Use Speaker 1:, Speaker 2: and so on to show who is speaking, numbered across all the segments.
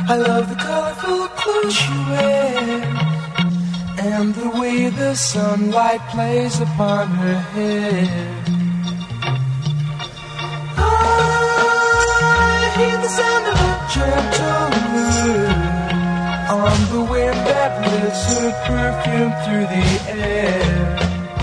Speaker 1: I love the colorful clothes she wears and the way the sunlight plays upon her hair. I hear the sound of a gentle wind on the wind that lifts her perfume through the air.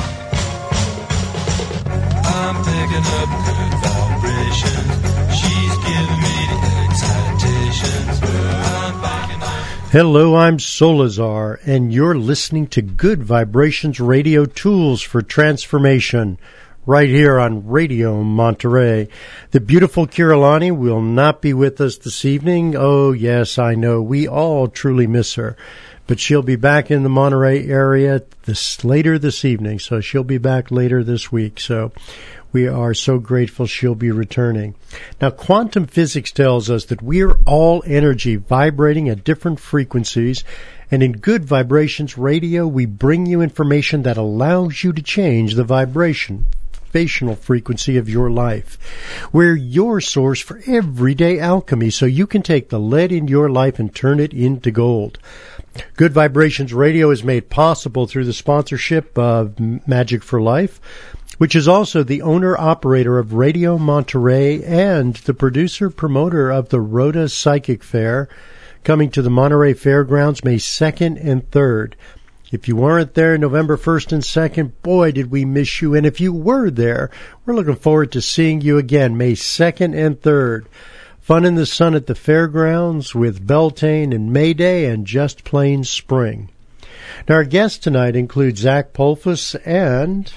Speaker 1: I'm picking up good vibrations. She's giving me the excitations. I'm picking up.
Speaker 2: Hello, I'm Solazar, and you're listening to Good Vibrations Radio Tools for Transformation, right here on Radio Monterey. The beautiful Kirillani will not be with us this evening. Oh, yes, I know. We all truly miss her. But she'll be back in the Monterey area later this evening, so she'll be back later this week. So we are so grateful she'll be returning. Now, quantum physics tells us that we're all energy vibrating at different frequencies, and in Good Vibrations Radio, we bring you information that allows you to change the vibrational frequency of your life. We're your source for everyday alchemy, so you can take the lead in your life and turn it into gold. Good Vibrations Radio is made possible through the sponsorship of Magic for Life, which is also the owner-operator of Radio Monterey and the producer-promoter of the Rhoda Psychic Fair, coming to the Monterey Fairgrounds May 2nd and 3rd. If you weren't there November 1st and 2nd, boy, did we miss you. And if you were there, we're looking forward to seeing you again May 2nd and 3rd. Fun in the sun at the fairgrounds with Beltane and Mayday and just plain spring. Now, our guests tonight include Zach Polfus and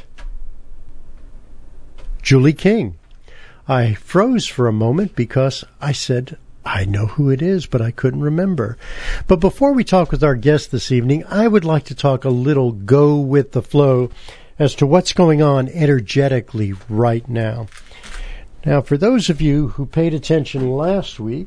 Speaker 2: Julie King. I froze for a moment because I said, I know who it is, but I couldn't remember. But before we talk with our guest this evening, I would like to talk a little go with the flow as to what's going on energetically right now. Now, for those of you who paid attention last week,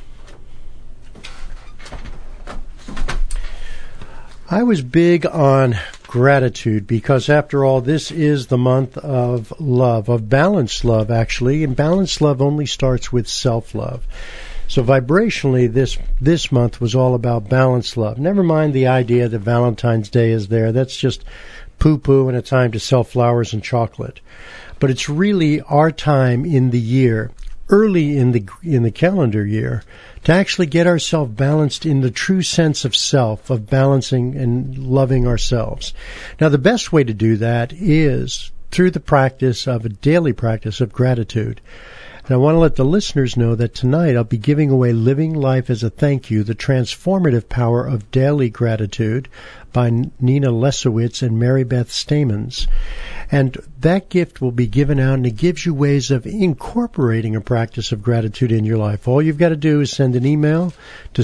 Speaker 2: I was big on gratitude because, after all, this is the month of love, of balanced love, actually, and balanced love only starts with self-love. So vibrationally, this month was all about balanced love. Never mind the idea that Valentine's Day is there. That's just poo-poo and a time to sell flowers and chocolate. But it's really our time in the year, early in the calendar year, to actually get ourselves balanced in the true sense of self, of balancing and loving ourselves. Now, the best way to do that is through the daily practice of gratitude. And I want to let the listeners know that tonight I'll be giving away Living Life as a Thank You, The Transformative Power of Daily Gratitude by Nina Lesowitz and Mary Beth Stamens. And that gift will be given out, and it gives you ways of incorporating a practice of gratitude in your life. All you've got to do is send an email to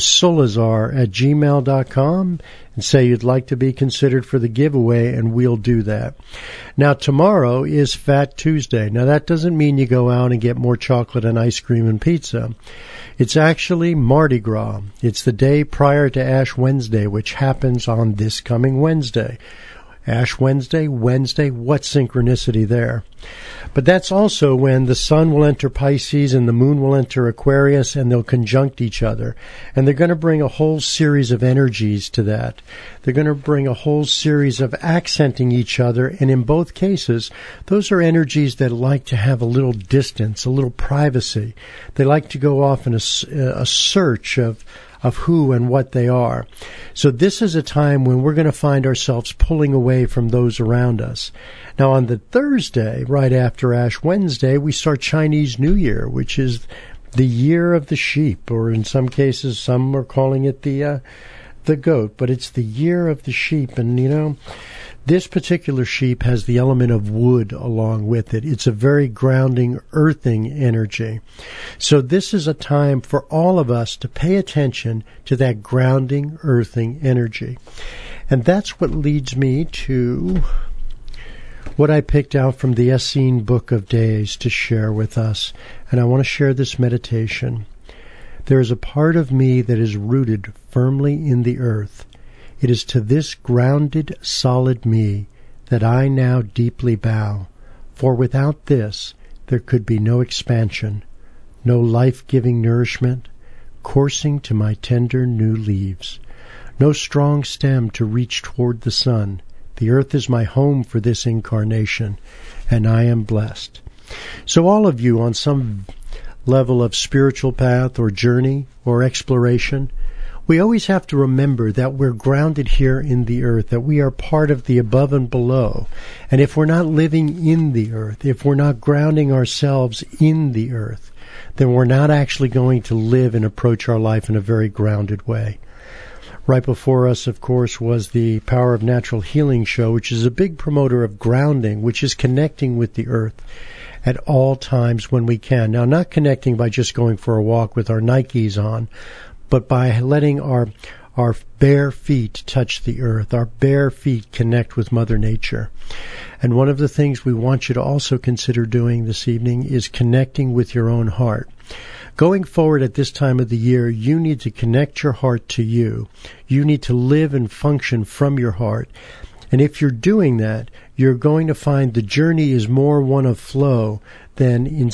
Speaker 2: solazar@gmail.com and say you'd like to be considered for the giveaway, and we'll do that. Now, tomorrow is Fat Tuesday. Now, that doesn't mean you go out and get more chocolate and ice cream and pizza. It's actually Mardi Gras. It's the day prior to Ash Wednesday, which happens on this coming Wednesday. Ash Wednesday, what synchronicity there. But that's also when the sun will enter Pisces and the moon will enter Aquarius, and they'll conjunct each other. And they're going to bring a whole series of energies to that. They're going to bring a whole series of accenting each other, and in both cases, those are energies that like to have a little distance, a little privacy. They like to go off in a search of who and what they are. So this is a time when we're going to find ourselves pulling away from those around us. Now, on the Thursday, right after Ash Wednesday, we start Chinese New Year, which is the year of the sheep, or in some cases, some are calling it the goat, but it's the year of the sheep. And, you know, this particular sheep has the element of wood along with it. It's a very grounding, earthing energy. So this is a time for all of us to pay attention to that grounding, earthing energy. And that's what leads me to what I picked out from the Essene Book of Days to share with us. And I want to share this meditation. There is a part of me that is rooted firmly in the earth. It is to this grounded, solid me that I now deeply bow, for without this there could be no expansion, no life-giving nourishment, coursing to my tender new leaves. No strong stem to reach toward the sun. The earth is my home for this incarnation, and I am blessed. So all of you on some level of spiritual path or journey or exploration, we always have to remember that we're grounded here in the earth, that we are part of the above and below. And if we're not living in the earth, if we're not grounding ourselves in the earth, then we're not actually going to live and approach our life in a very grounded way. Right before us, of course, was the Power of Natural Healing show, which is a big promoter of grounding, which is connecting with the earth at all times when we can. Now, not connecting by just going for a walk with our Nikes on, but by letting our bare feet touch the earth, our bare feet connect with Mother Nature. And one of the things we want you to also consider doing this evening is connecting with your own heart. Going forward at this time of the year, you need to connect your heart to you. You need to live and function from your heart. And if you're doing that, you're going to find the journey is more one of flow than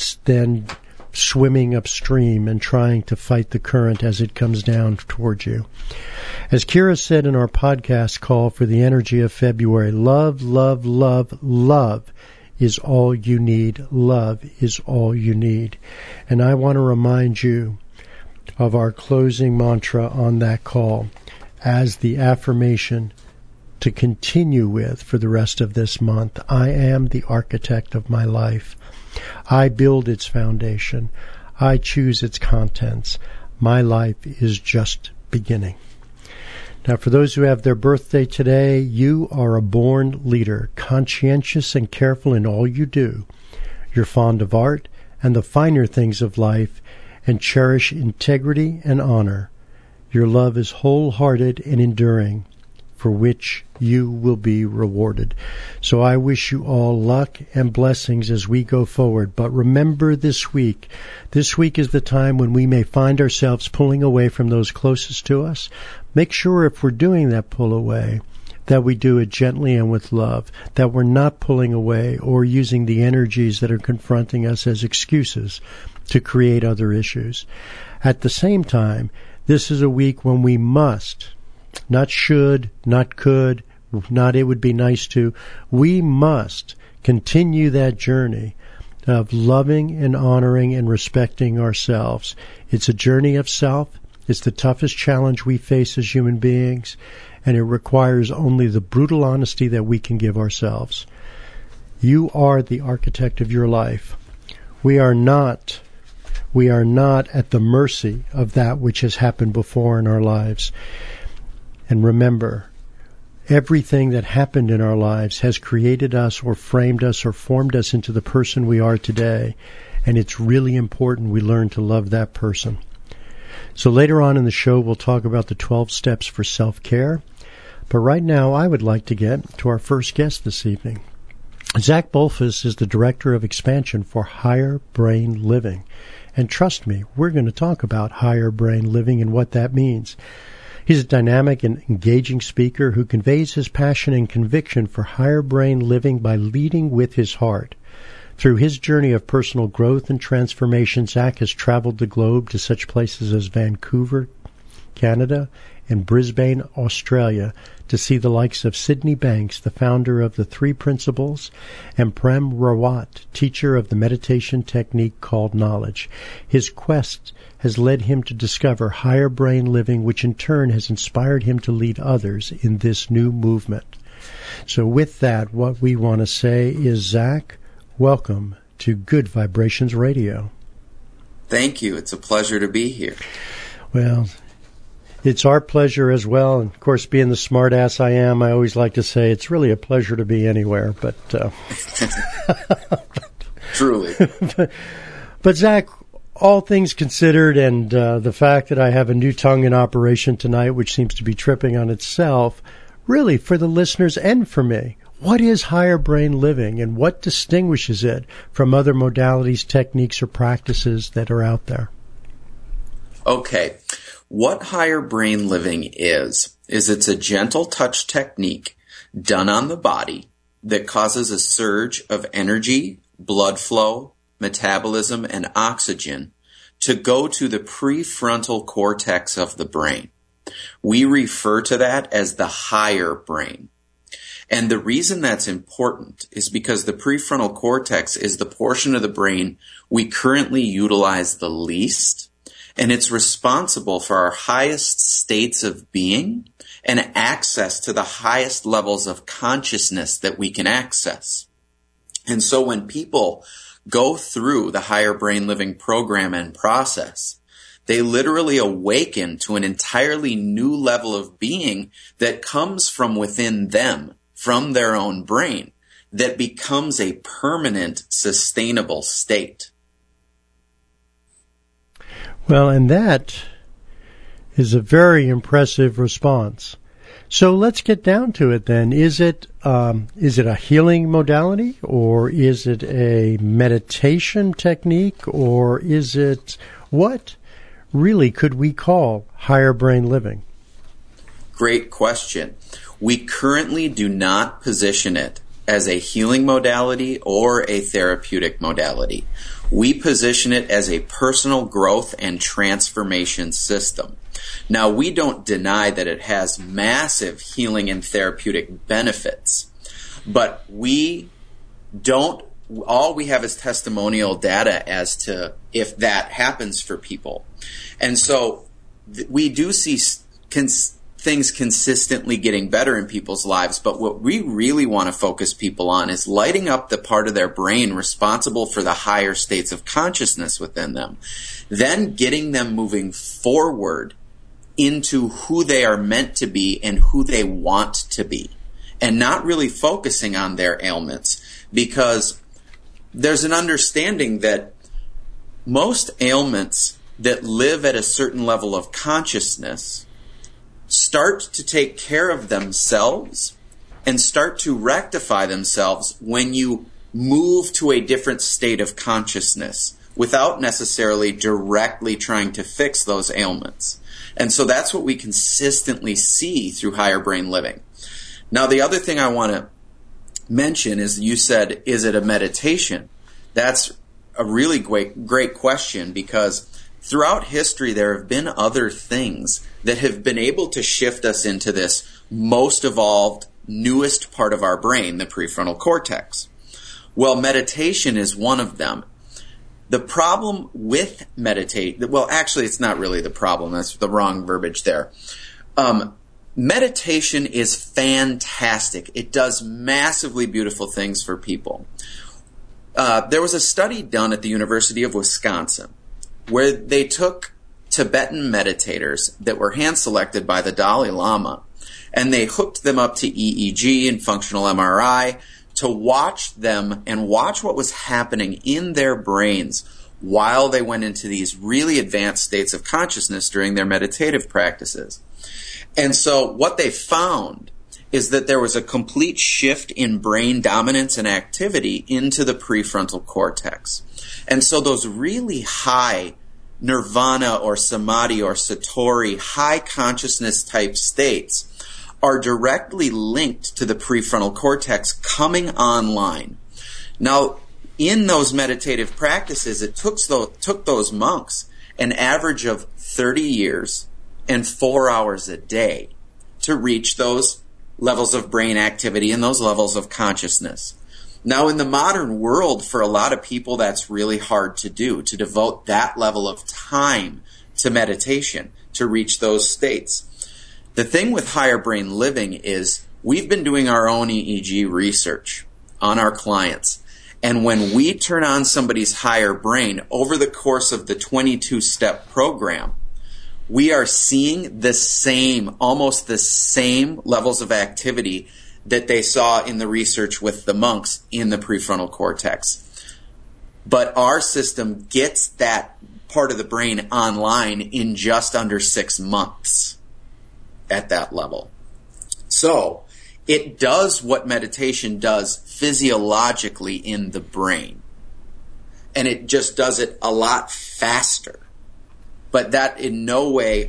Speaker 2: swimming upstream and trying to fight the current as it comes down towards you. As Kira said in our podcast call for the energy of February, love, love, love, love is all you need. Love is all you need. And I want to remind you of our closing mantra on that call as the affirmation to continue with for the rest of this month. I am the architect of my life. I build its foundation. I choose its contents. My life is just beginning. Now, for those who have their birthday today, you are a born leader, conscientious and careful in all you do. You're fond of art and the finer things of life and cherish integrity and honor. Your love is wholehearted and enduring, for which you will be rewarded. So I wish you all luck and blessings as we go forward. But remember this week is the time when we may find ourselves pulling away from those closest to us. Make sure if we're doing that pull away, that we do it gently and with love, that we're not pulling away or using the energies that are confronting us as excuses to create other issues. At the same time, this is a week when we must, not should, not could, not it would be nice to, we must continue that journey of loving and honoring and respecting ourselves. It's a journey of self. It's the toughest challenge we face as human beings, and it requires only the brutal honesty that we can give ourselves. You are the architect of your life. We are not at the mercy of that which has happened before in our lives. And remember, everything that happened in our lives has created us or framed us or formed us into the person we are today. And it's really important we learn to love that person. So later on in the show, we'll talk about the 12 steps for self-care. But right now, I would like to get to our first guest this evening. Zach Bolfus is the Director of Expansion for Higher Brain Living. And trust me, we're going to talk about higher brain living and what that means. He's a dynamic and engaging speaker who conveys his passion and conviction for higher brain living by leading with his heart. Through his journey of personal growth and transformation, Zach has traveled the globe to such places as Vancouver, Canada, and Brisbane, Australia, to see the likes of Sydney Banks, the founder of the Three Principles, and Prem Rawat, teacher of the meditation technique called Knowledge. His quest has led him to discover higher brain living, which in turn has inspired him to lead others in this new movement. So with that, what we want to say is, Zach, welcome to Good Vibrations Radio.
Speaker 3: Thank you. It's a pleasure to be here.
Speaker 2: Well, it's our pleasure as well. And of course, being the smart ass I am, I always like to say it's really a pleasure to be anywhere. But
Speaker 3: Truly.
Speaker 2: But Zach, all things considered, and the fact that I have a new tongue in operation tonight, which seems to be tripping on itself, really for the listeners and for me, what is higher brain living and what distinguishes it from other modalities, techniques, or practices that are out there?
Speaker 3: Okay. What higher brain living is it's a gentle touch technique done on the body that causes a surge of energy, blood flow, metabolism, and oxygen to go to the prefrontal cortex of the brain. We refer to that as the higher brain. And the reason that's important is because the prefrontal cortex is the portion of the brain we currently utilize the least, and it's responsible for our highest states of being and access to the highest levels of consciousness that we can access. And so when people go through the Higher Brain Living program and process, they literally awaken to an entirely new level of being that comes from within them, from their own brain, that becomes a permanent, sustainable state.
Speaker 2: Well, and that is a very impressive response. So let's get down to it then. Is it a healing modality, or is it a meditation technique, or is it what really could we call higher brain living?
Speaker 3: Great question. We currently do not position it as a healing modality or a therapeutic modality. We position it as a personal growth and transformation system. Now, we don't deny that it has massive healing and therapeutic benefits, but all we have is testimonial data as to if that happens for people. And so we do see things consistently getting better in people's lives, but what we really want to focus people on is lighting up the part of their brain responsible for the higher states of consciousness within them, then getting them moving forward into who they are meant to be and who they want to be, and not really focusing on their ailments, because there's an understanding that most ailments that live at a certain level of consciousness start to take care of themselves and start to rectify themselves when you move to a different state of consciousness without necessarily directly trying to fix those ailments. And so that's what we consistently see through higher brain living. Now, the other thing I want to mention is, you said, is it a meditation? That's a really great question, because throughout history there have been other things that have been able to shift us into this most evolved, newest part of our brain, the prefrontal cortex. Well, meditation is one of them. The problem with well, actually, it's not really the problem. That's the wrong verbiage there. Meditation is fantastic. It does massively beautiful things for people. There was a study done at the University of Wisconsin where they took Tibetan meditators that were hand-selected by the Dalai Lama, and they hooked them up to EEG and functional MRI to watch them and watch what was happening in their brains while they went into these really advanced states of consciousness during their meditative practices. And so what they found is that there was a complete shift in brain dominance and activity into the prefrontal cortex. And so those really high nirvana or samadhi or satori, high consciousness type states are directly linked to the prefrontal cortex coming online. Now, in those meditative practices, it took those monks an average of 30 years and 4 hours a day to reach those levels of brain activity and those levels of consciousness. Now, in the modern world, for a lot of people, that's really hard to do, to devote that level of time to meditation, to reach those states. The thing with higher brain living is we've been doing our own EEG research on our clients. And when we turn on somebody's higher brain over the course of the 22-step program, we are seeing almost the same levels of activity that they saw in the research with the monks in the prefrontal cortex. But our system gets that part of the brain online in just under 6 months at that level. So it does what meditation does physiologically in the brain. And it just does it a lot faster. But that in no way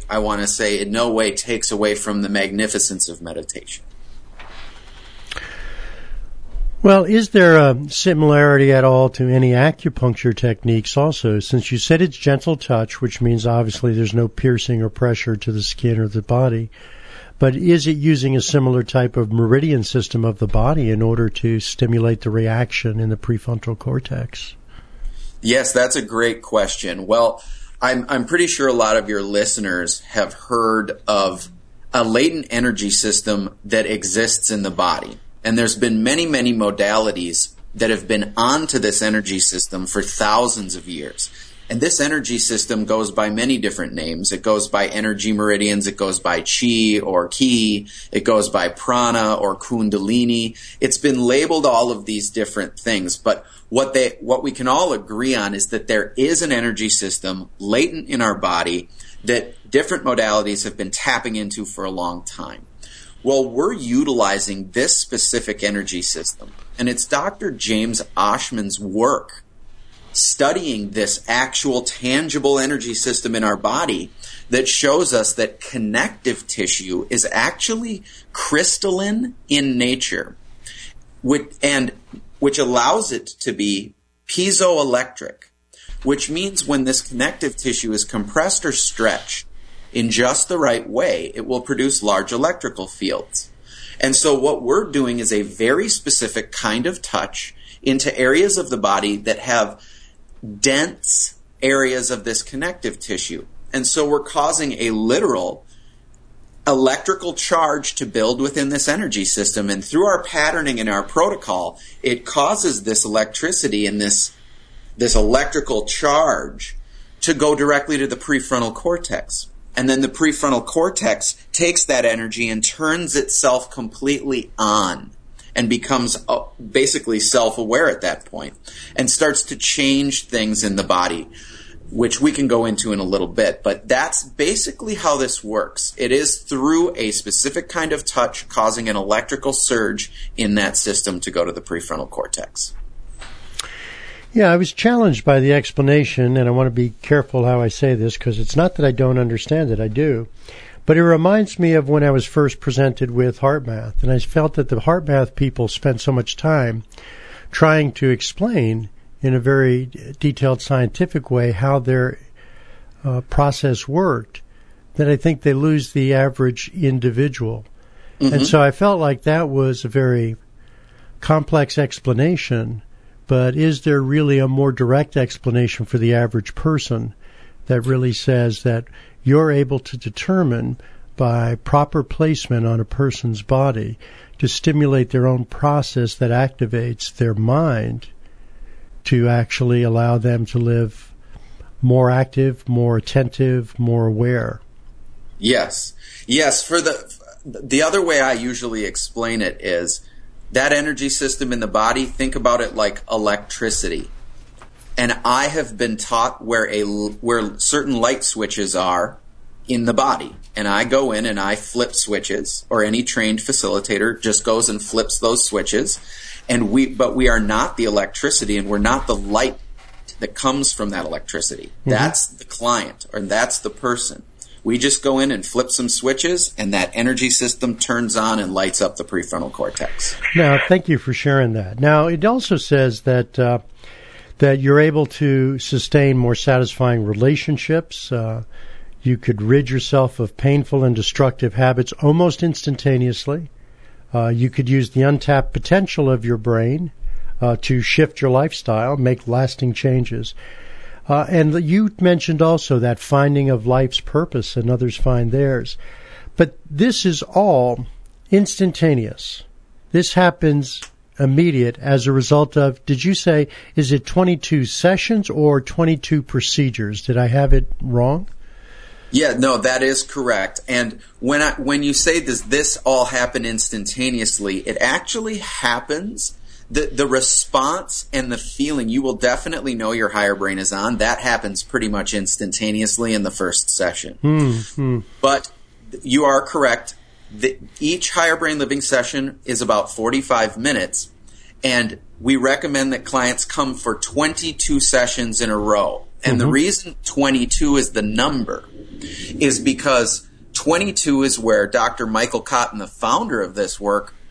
Speaker 3: takes away from the magnificence of meditation.
Speaker 2: Well, is there a similarity at all to any acupuncture techniques also? Since you said it's gentle touch, which means obviously there's no piercing or pressure to the skin or the body, but is it using a similar type of meridian system of the body in order to stimulate the reaction in the prefrontal cortex?
Speaker 3: Yes, that's a great question. Well, I'm pretty sure a lot of your listeners have heard of a latent energy system that exists in the body. And there's been many, many modalities that have been onto this energy system for thousands of years. And this energy system goes by many different names. It goes by energy meridians. It goes by chi or ki. It goes by prana or kundalini. It's been labeled all of these different things. But what we can all agree on is that there is an energy system latent in our body that different modalities have been tapping into for a long time. Well, we're utilizing this specific energy system, and it's Dr. James Oschman's work studying this actual tangible energy system in our body that shows us that connective tissue is actually crystalline in nature, which allows it to be piezoelectric, which means when this connective tissue is compressed or stretched in just the right way, it will produce large electrical fields. And so what we're doing is a very specific kind of touch into areas of the body that have dense areas of this connective tissue. And so we're causing a literal electrical charge to build within this energy system. And through our patterning and our protocol, it causes this electricity and this electrical charge to go directly to the prefrontal cortex. And then the prefrontal cortex takes that energy and turns itself completely on and becomes basically self-aware at that point and starts to change things in the body, which we can go into in a little bit. But that's basically how this works. It is through a specific kind of touch causing an electrical surge in that system to go to the prefrontal cortex.
Speaker 2: Yeah, I was challenged by the explanation, and I want to be careful how I say this because it's not that I don't understand it, I do. But it reminds me of when I was first presented with HeartMath, and I felt that the HeartMath people spent so much time trying to explain in a very detailed scientific way how their process worked that I think they lose the average individual. Mm-hmm. And so I felt like that was a very complex explanation. But is there really a more direct explanation for the average person that really says that you're able to determine by proper placement on a person's body to stimulate their own process that activates their mind to actually allow them to live more active, more attentive, more aware?
Speaker 3: Yes. Yes. For the other way I usually explain it is that energy system in the body, think about it like electricity. And I have been taught where certain light switches are in the body. And I go in and I flip switches, or any trained facilitator just goes and flips those switches. But we are not the electricity, and we're not the light that comes from that electricity. Mm-hmm. That's the client, or that's the person. We just go in and flip some switches, and that energy system turns on and lights up the prefrontal cortex.
Speaker 2: Now, thank you for sharing that. Now, it also says that that you're able to sustain more satisfying relationships. You could rid yourself of painful and destructive habits almost instantaneously. You could use the untapped potential of your brain to shift your lifestyle, make lasting changes. And you mentioned also that finding of life's purpose and others find theirs. But this is all instantaneous. This happens immediate as a result of, did you say, is it 22 sessions or 22 procedures? Did I have it wrong?
Speaker 3: Yeah, no, that is correct. And when you say does this all happen instantaneously, it actually happens. The response and the feeling, you will definitely know your higher brain is on. That happens pretty much instantaneously in the first session. Mm-hmm. But you are correct. Each higher brain living session is about 45 minutes, and we recommend that clients come for 22 sessions in a row. And the reason 22 is the number is because 22 is where Dr. Michael Cotton, the founder of this work,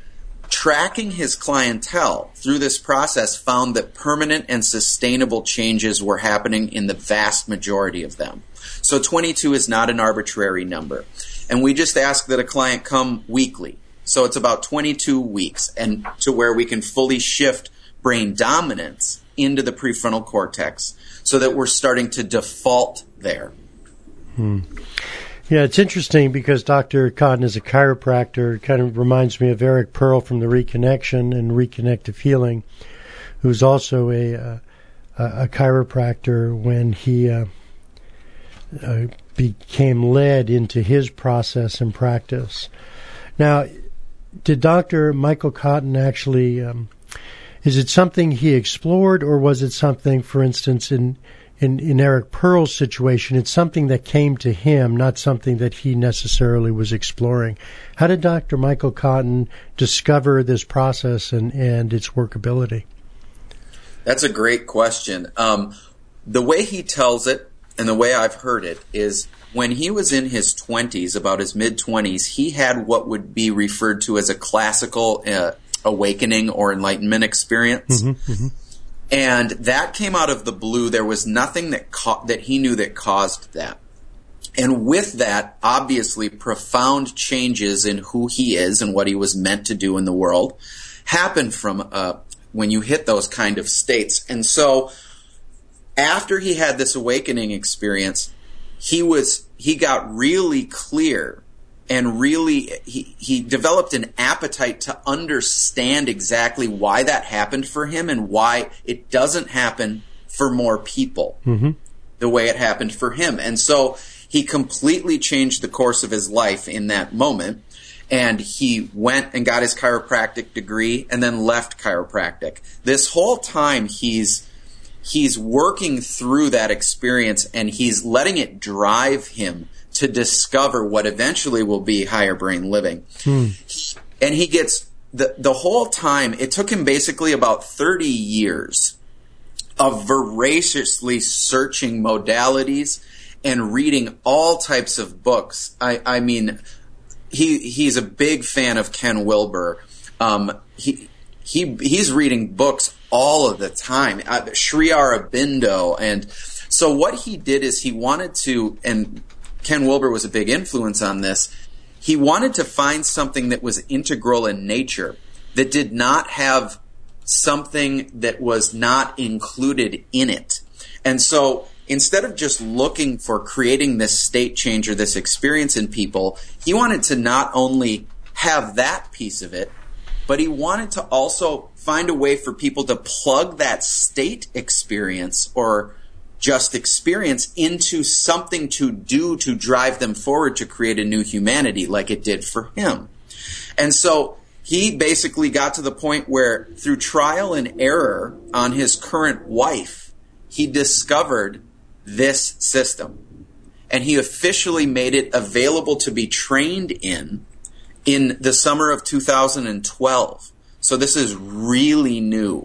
Speaker 3: tracking his clientele through this process found that permanent and sustainable changes were happening in the vast majority of them. So 22 is not an arbitrary number. And we just ask that a client come weekly. So it's about 22 weeks, and to where we can fully shift brain dominance into the prefrontal cortex so that we're starting to default there.
Speaker 2: Yeah, it's interesting because Dr. Cotton is a chiropractor. It kind of reminds me of Eric Pearl from the Reconnection and Reconnective Healing, who's also a chiropractor when he became led into his process and practice. Now, did Dr. Michael Cotton actually, is it something he explored, or was it something, for instance, in Eric Pearl's situation, it's something that came to him, not something that he necessarily was exploring? How did Dr. Michael Cotton discover this process and its workability?
Speaker 3: That's a great question. The way he tells it, and the way I've heard it, is when he was in his 20s, about his mid-20s, he had what would be referred to as a classical awakening or enlightenment experience. And that came out of the blue. There was nothing that he knew that caused that. And with that, obviously, profound changes in who he is and what he was meant to do in the world happen from when you hit those kind of states. And so after he had this awakening experience, he got really clear, and really he developed an appetite to understand exactly why that happened for him and why it doesn't happen for more people the way it happened for him. And so he completely changed the course of his life in that moment, and he went and got his chiropractic degree and then left chiropractic. This whole time he's working through that experience, and he's letting it drive him to discover what eventually will be higher brain living. And he gets the whole time, it took him basically about 30 years of voraciously searching modalities and reading all types of books. I mean, he's a big fan of Ken Wilber. He's reading books all of the time, Sri Aurobindo. And so what he did is he wanted to, and Ken Wilber was a big influence on this, he wanted to find something that was integral in nature, that did not have something that was not included in it. And so instead of just looking for creating this state change or this experience in people, he wanted to not only have that piece of it, but he wanted to also find a way for people to plug that state experience or just experience into something to do to drive them forward to create a new humanity like it did for him. And so he basically got to the point where through trial and error on his current wife, he discovered this system. And he officially made it available to be trained in the summer of 2012. So this is really new.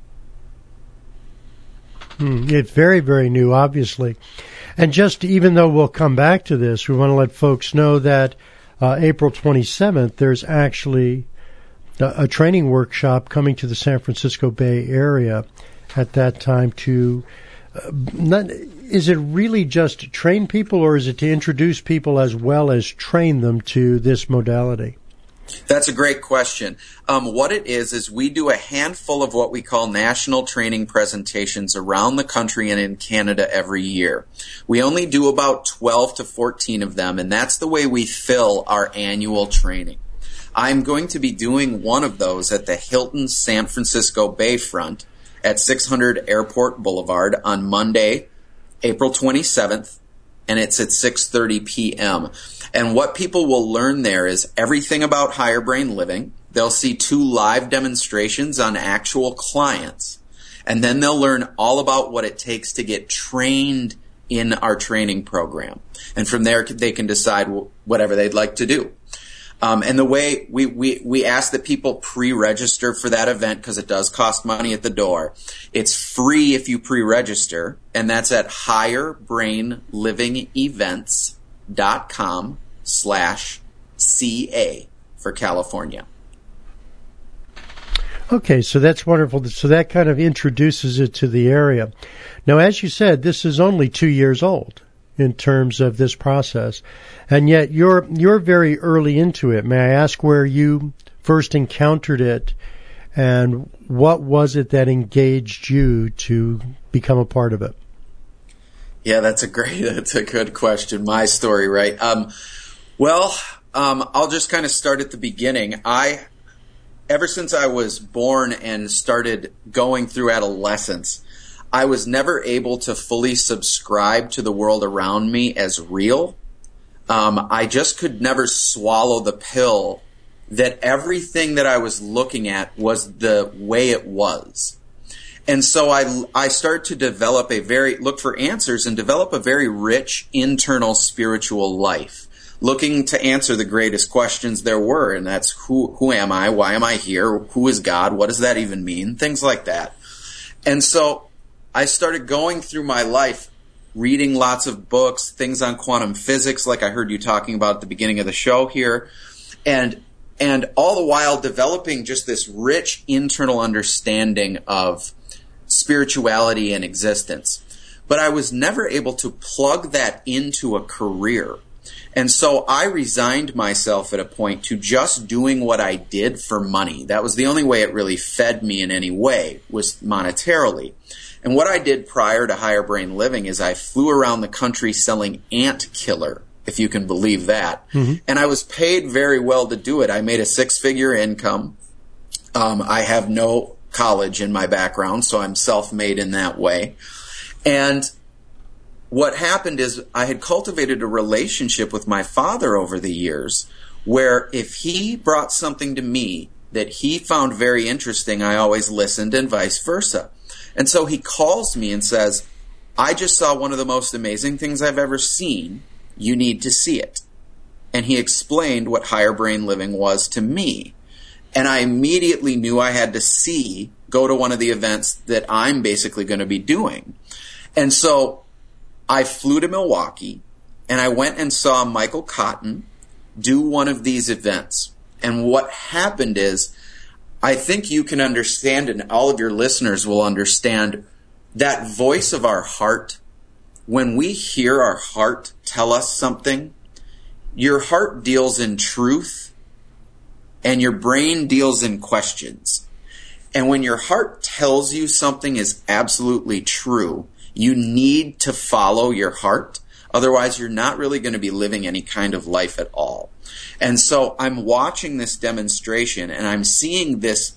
Speaker 2: It's very, very new, obviously. And just even though we'll come back to this, we want to let folks know that April 27th, there's actually a training workshop coming to the San Francisco Bay Area at that time to is it really just to train people, or is it to introduce people as well as train them to this modality?
Speaker 3: That's a great question. What it is we do a handful of what we call national training presentations around the country and in Canada every year. We only do about 12 to 14 of them, and that's the way we fill our annual training. I'm going to be doing one of those at the Hilton San Francisco Bayfront at 600 Airport Boulevard on Monday, April 27th, and it's at 6:30 p.m. And what people will learn there is everything about higher brain living. They'll see 2 live demonstrations on actual clients, and then they'll learn all about what it takes to get trained in our training program. And from there, they can decide whatever they'd like to do. And the way we ask that people pre-register for that event, because it does cost money at the door. It's free if you pre-register, and that's at higherbrainlivingevents.com/CA for California.
Speaker 2: Okay, so that's wonderful. So that kind of introduces it to the area. Now, as you said, this is only 2 years old in terms of this process, and yet you're very early into it. May I ask where you first encountered it, and what was it that engaged you to become a part of it?
Speaker 3: Yeah, that's a good question. My story, right? I'll just kind of start at the beginning. Ever since I was born and started going through adolescence, I was never able to fully subscribe to the world around me as real. I just could never swallow the pill that everything that I was looking at was the way it was. And so I started to look for answers and develop a very rich internal spiritual life, looking to answer the greatest questions there were, and that's who am I? Why am I here? Who is God? What does that even mean? Things like that. And so I started going through my life, reading lots of books, things on quantum physics, like I heard you talking about at the beginning of the show here, and all the while developing just this rich internal understanding of spirituality and existence. But I was never able to plug that into a career. And so I resigned myself at a point to just doing what I did for money. That was the only way it really fed me in any way, was monetarily. And what I did prior to Higher Brain Living is I flew around the country selling ant killer, if you can believe that. Mm-hmm. And I was paid very well to do it. I made a 6-figure income. I have no college in my background, so I'm self-made in that way. And what happened is I had cultivated a relationship with my father over the years where if he brought something to me that he found very interesting, I always listened, and vice versa. And so he calls me and says, I just saw one of the most amazing things I've ever seen. You need to see it. And he explained what Higher Brain Living was to me. And I immediately knew I had to go to one of the events that I'm basically going to be doing. And so I flew to Milwaukee, and I went and saw Michael Cotton do one of these events. And what happened is, I think you can understand, and all of your listeners will understand, that voice of our heart. When we hear our heart tell us something, your heart deals in truth, and your brain deals in questions. And when your heart tells you something is absolutely true, you need to follow your heart. Otherwise, you're not really going to be living any kind of life at all. And so I'm watching this demonstration, and I'm seeing this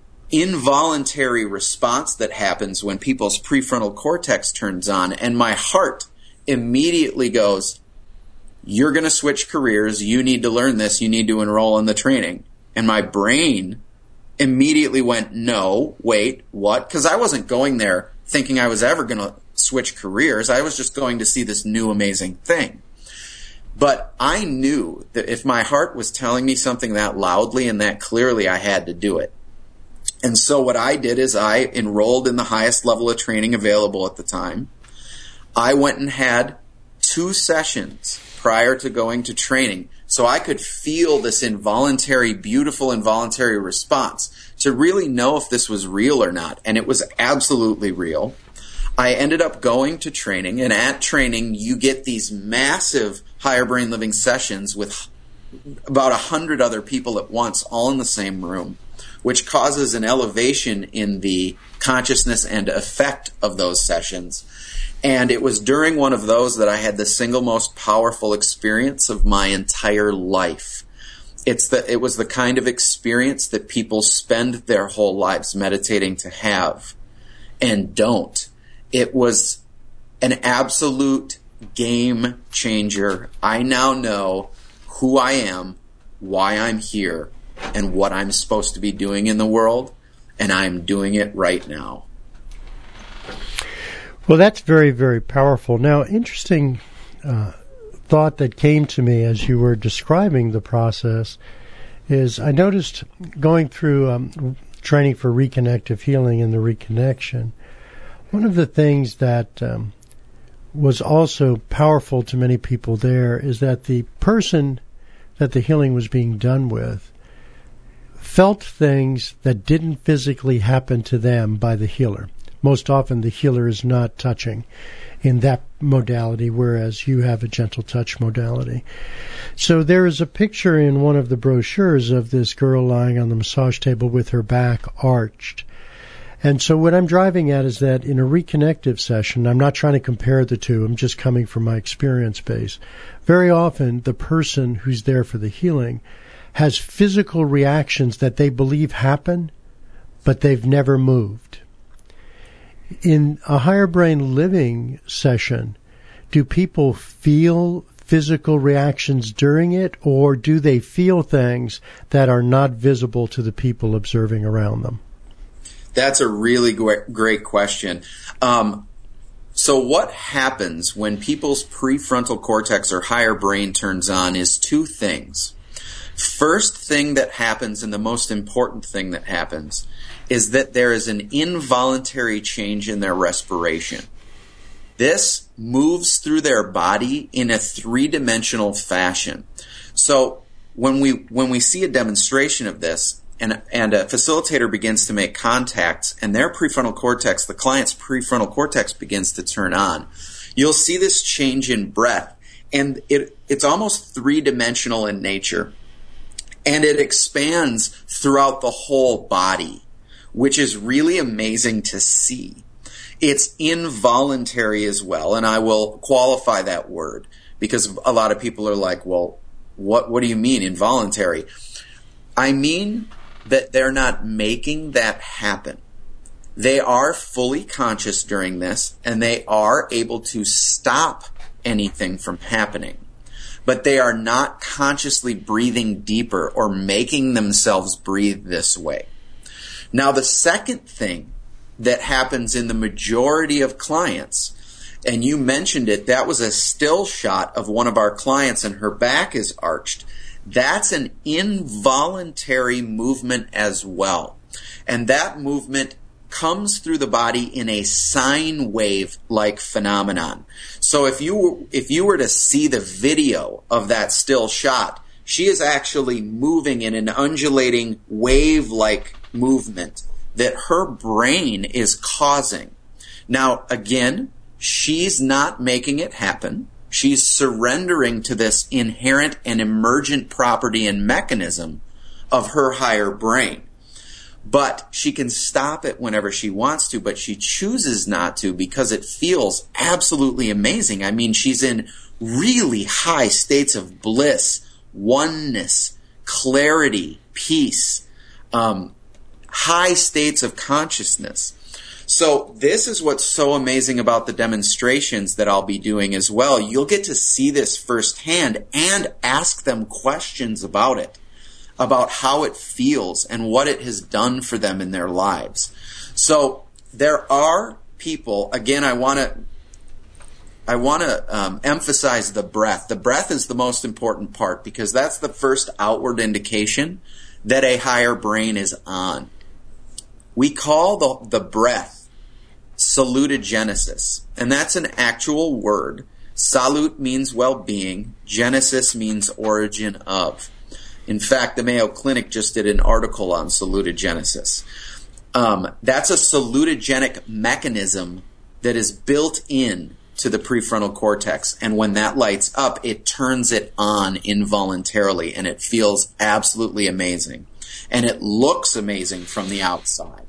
Speaker 3: involuntary response that happens when people's prefrontal cortex turns on, and my heart immediately goes, you're going to switch careers, you need to learn this, you need to enroll in the training. And my brain immediately went, no, wait, what? Because I wasn't going there thinking I was ever going to switch careers. I was just going to see this new amazing thing. But I knew that if my heart was telling me something that loudly and that clearly, I had to do it. And so what I did is I enrolled in the highest level of training available at the time. I went and had 2 sessions prior to going to training so I could feel this involuntary, beautiful involuntary response to really know if this was real or not. And it was absolutely real. I ended up going to training, and at training you get these massive Higher Brain Living sessions with about 100 other people at once, all in the same room, which causes an elevation in the consciousness and effect of those sessions. And it was during one of those that I had the single most powerful experience of my entire life. It was the kind of experience that people spend their whole lives meditating to have and don't. It was an absolute game changer. I now know who I am, why I'm here, and what I'm supposed to be doing in the world, and I'm doing it right now.
Speaker 2: Well, that's very, very powerful. Now, interesting thought that came to me as you were describing the process is I noticed going through training for reconnective healing and the reconnection, one of the things that was also powerful to many people there is that the person that the healing was being done with felt things that didn't physically happen to them by the healer. Most often the healer is not touching in that modality, whereas you have a gentle touch modality. So there is a picture in one of the brochures of this girl lying on the massage table with her back arched. And so what I'm driving at is that in a reconnective session, I'm not trying to compare the two, I'm just coming from my experience base. Very often, the person who's there for the healing has physical reactions that they believe happen, but they've never moved. In a higher brain living session, do people feel physical reactions during it, or do they feel things that are not visible to the people observing around them?
Speaker 3: That's a really great question. So what happens when people's prefrontal cortex or higher brain turns on is two things. First thing that happens, and the most important thing that happens, is that there is an involuntary change in their respiration. This moves through their body in a three-dimensional fashion. So when we see a demonstration of this, and a facilitator begins to make contacts, and their prefrontal cortex, the client's prefrontal cortex, begins to turn on, you'll see this change in breath. And it's almost three-dimensional in nature. And it expands throughout the whole body, which is really amazing to see. It's involuntary as well, and I will qualify that word, because a lot of people are like, well, what do you mean involuntary? I mean that they're not making that happen. They are fully conscious during this, and they are able to stop anything from happening. But they are not consciously breathing deeper or making themselves breathe this way. Now, the second thing that happens in the majority of clients, and you mentioned it, that was a still shot of one of our clients and her back is arched. That's an involuntary movement as well. And that movement comes through the body in a sine wave-like phenomenon. So if you were to see the video of that still shot, she is actually moving in an undulating wave-like movement that her brain is causing. Now, again, she's not making it happen. She's surrendering to this inherent and emergent property and mechanism of her higher brain. But she can stop it whenever she wants to, but she chooses not to because it feels absolutely amazing. I mean, she's in really high states of bliss, oneness, clarity, peace, high states of consciousness. So this is what's so amazing about the demonstrations that I'll be doing as well. You'll get to see this firsthand and ask them questions about it, about how it feels and what it has done for them in their lives. So there are people, again, I want to emphasize the breath. The breath is the most important part because that's the first outward indication that a higher brain is on. We call the breath salutogenesis, and that's an actual word. Salut means well-being. Genesis means origin of. In fact, the Mayo Clinic just did an article on salutogenesis. That's a salutogenic mechanism that is built in to the prefrontal cortex, and when that lights up, it turns it on involuntarily, and it feels absolutely amazing. And it looks amazing from the outside.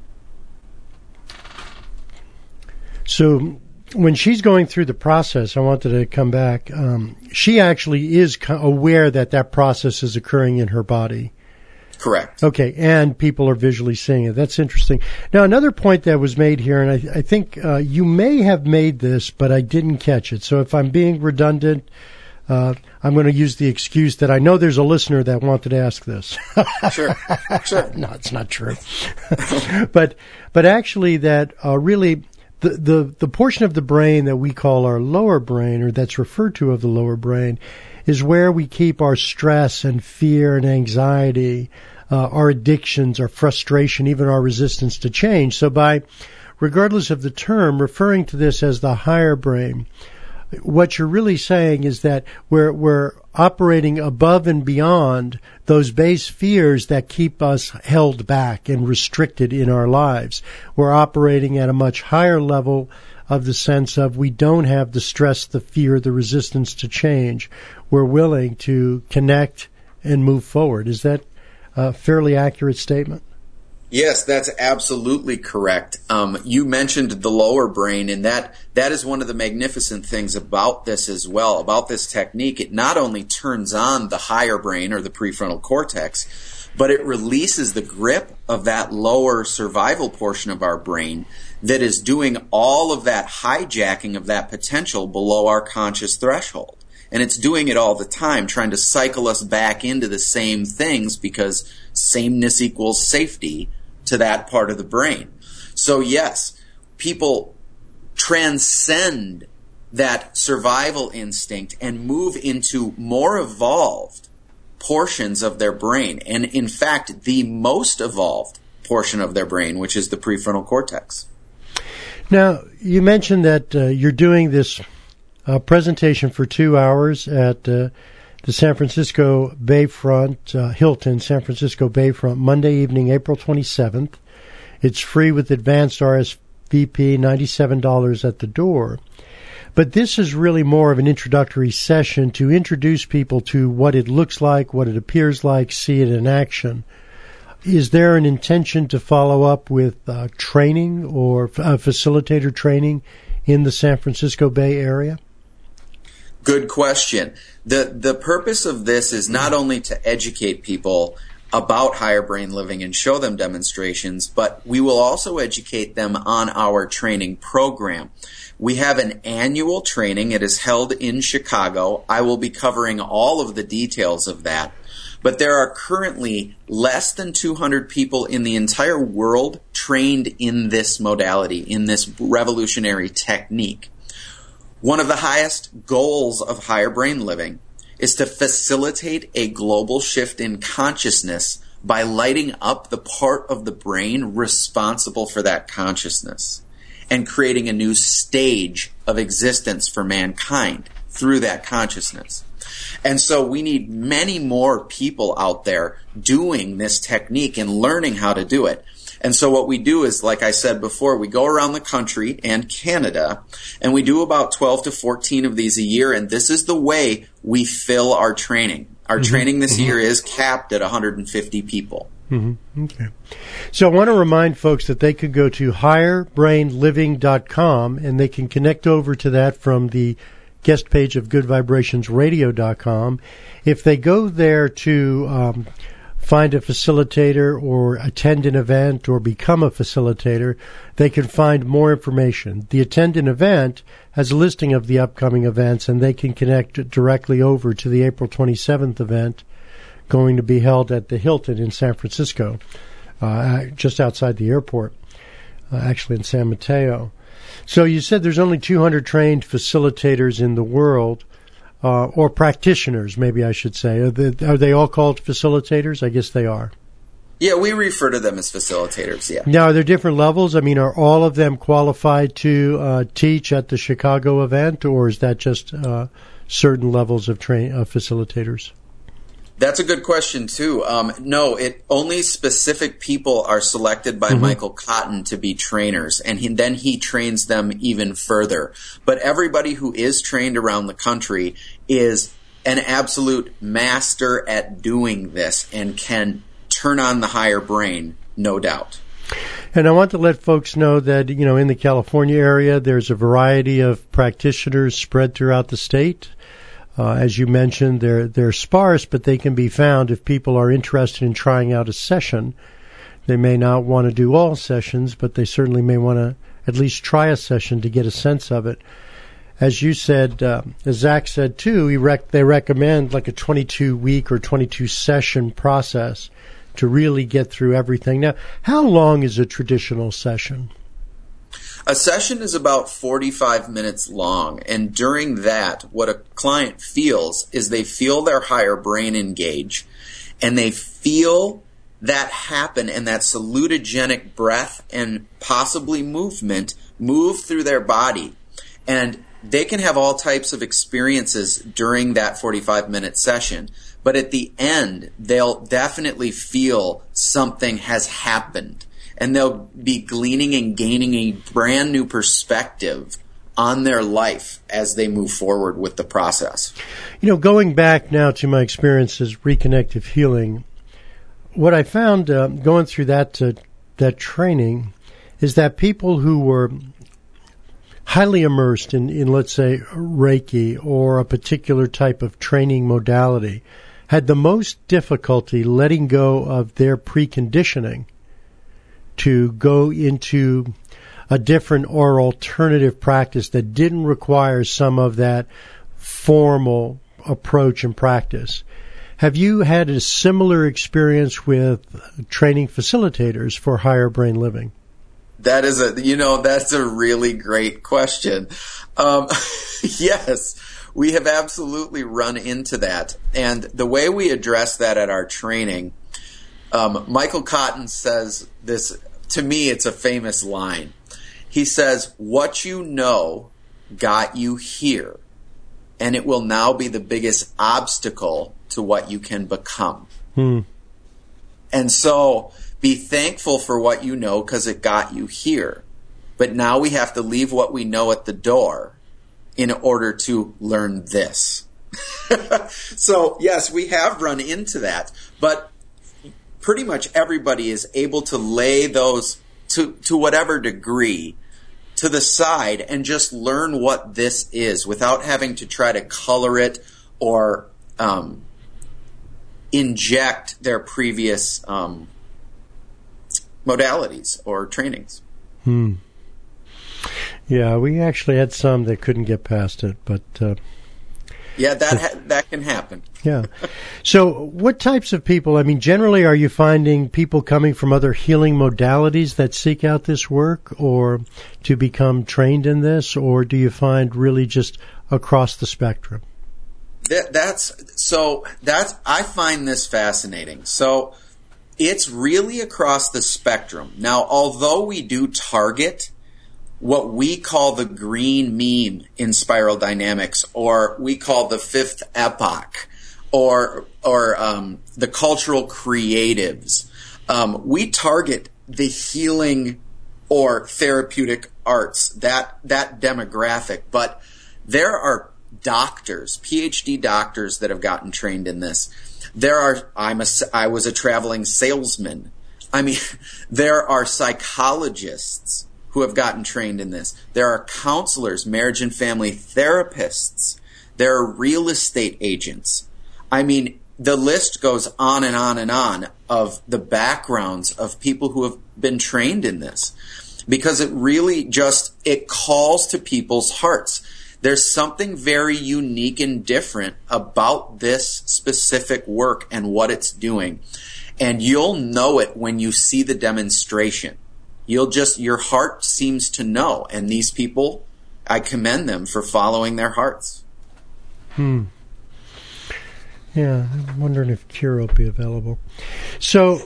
Speaker 2: So when she's going through the process, I wanted to come back. She actually is aware that process is occurring in her body.
Speaker 3: Correct.
Speaker 2: Okay, and people are visually seeing it. That's interesting. Now, another point that was made here, and I think you may have made this, but I didn't catch it. So if I'm being redundant, I'm going to use the excuse that I know there's a listener that wanted to ask this.
Speaker 3: Sure.
Speaker 2: No, it's not true. but actually that really the portion of the brain that we call our lower brain, or that's referred to of the lower brain, is where we keep our stress and fear and anxiety, our addictions, our frustration, even our resistance to change. So by, regardless of the term, referring to this as the higher brain, what you're really saying is that we're operating above and beyond those base fears that keep us held back and restricted in our lives. We're operating at a much higher level of the sense of we don't have the stress, the fear, the resistance to change. We're willing to connect and move forward. Is that a fairly accurate statement?
Speaker 3: Yes, that's absolutely correct. You mentioned the lower brain, and that is one of the magnificent things about this as well, about this technique. It not only turns on the higher brain or the prefrontal cortex, but it releases the grip of that lower survival portion of our brain that is doing all of that hijacking of that potential below our conscious threshold. And it's doing it all the time, trying to cycle us back into the same things because sameness equals safety to that part of the brain. So yes, people transcend that survival instinct and move into more evolved portions of their brain. And in fact, the most evolved portion of their brain, which is the prefrontal cortex.
Speaker 2: Now, you mentioned that you're doing this presentation for 2 hours at the San Francisco Bayfront, Hilton, San Francisco Bayfront, Monday evening, April 27th. It's free with advanced RSVP, $97 at the door. But this is really more of an introductory session to introduce people to what it looks like, what it appears like, see it in action. Is there an intention to follow up with training or facilitator training in the San Francisco Bay Area?
Speaker 3: Good question. The purpose of this is not only to educate people about higher brain living and show them demonstrations, but we will also educate them on our training program. We have an annual training. It is held in Chicago. I will be covering all of the details of that. But there are currently less than 200 people in the entire world trained in this modality, in this revolutionary technique. One of the highest goals of higher brain living is to facilitate a global shift in consciousness by lighting up the part of the brain responsible for that consciousness and creating a new stage of existence for mankind through that consciousness. And so we need many more people out there doing this technique and learning how to do it. And so what we do is, like I said before, we go around the country and Canada, and we do about 12 to 14 of these a year, and this is the way we fill our training. Our training this year is capped at 150 people.
Speaker 2: Okay. So I want to remind folks that they could go to higherbrainliving.com, and they can connect over to that from the guest page of goodvibrationsradio.com. If they go there to find a facilitator or attend an event or become a facilitator, they can find more information. The attend an event has a listing of the upcoming events, and they can connect directly over to the April 27th event going to be held at the Hilton in San Francisco, just outside the airport, actually in San Mateo. So you said there's only 200 trained facilitators in the world, or practitioners, maybe I should say. Are they all called facilitators? I guess they are.
Speaker 3: Yeah, we refer to them as facilitators, yeah.
Speaker 2: Now, are there different levels? I mean, are all of them qualified to teach at the Chicago event, or is that just certain levels of facilitators?
Speaker 3: That's a good question, too. No, only specific people are selected by Michael Cotton to be trainers, and then he trains them even further. But everybody who is trained around the country is an absolute master at doing this and can turn on the higher brain, no doubt.
Speaker 2: And I want to let folks know that, in the California area, there's a variety of practitioners spread throughout the state. As you mentioned, they're sparse, but they can be found if people are interested in trying out a session. They may not want to do all sessions, but they certainly may want to at least try a session to get a sense of it. As you said, as Zach said too, they recommend like a 22-week or 22-session process to really get through everything. Now, how long is a traditional session?
Speaker 3: A session is about 45 minutes long, and during that, what a client feels is they feel their higher brain engage, and they feel that happen, and that salutogenic breath and possibly movement move through their body. And they can have all types of experiences during that 45-minute session, but at the end, they'll definitely feel something has happened, and they'll be gleaning and gaining a brand new perspective on their life as they move forward with the process.
Speaker 2: Going back now to my experience as Reconnective Healing, what I found going through that training is that people who were highly immersed in, let's say, Reiki or a particular type of training modality had the most difficulty letting go of their preconditioning to go into a different or alternative practice that didn't require some of that formal approach and practice. Have you had a similar experience with training facilitators for higher brain living?
Speaker 3: That's a really great question. Yes, we have absolutely run into that. And the way we address that at our training, Michael Cotton says this, to me, it's a famous line. He says, "What you know got you here, and it will now be the biggest obstacle to what you can become." And so be thankful for what you know because it got you here. But now we have to leave what we know at the door in order to learn this. So, yes, we have run into that. But pretty much everybody is able to lay those, to whatever degree, to the side and just learn what this is without having to try to color it or inject their previous modalities or trainings.
Speaker 2: Yeah, we actually had some that couldn't get past it, but
Speaker 3: yeah, that can happen.
Speaker 2: Yeah. So what types of people, generally are you finding people coming from other healing modalities that seek out this work or to become trained in this, or do you find really just across the spectrum?
Speaker 3: I find this fascinating. So it's really across the spectrum. Now, although we do target what we call the green meme in spiral dynamics, or we call the fifth epoch, or the cultural creatives, we target the healing or therapeutic arts, that demographic. But there are doctors, PhD doctors that have gotten trained in this. I was a traveling salesman. There are psychologists who have gotten trained in this. There are counselors, marriage and family therapists. There are real estate agents. The list goes on and on and on of the backgrounds of people who have been trained in this, because it really it calls to people's hearts. There's something very unique and different about this specific work and what it's doing. And you'll know it when you see the demonstration. Your heart seems to know. And these people, I commend them for following their hearts.
Speaker 2: Yeah, I'm wondering if Cure will be available. So,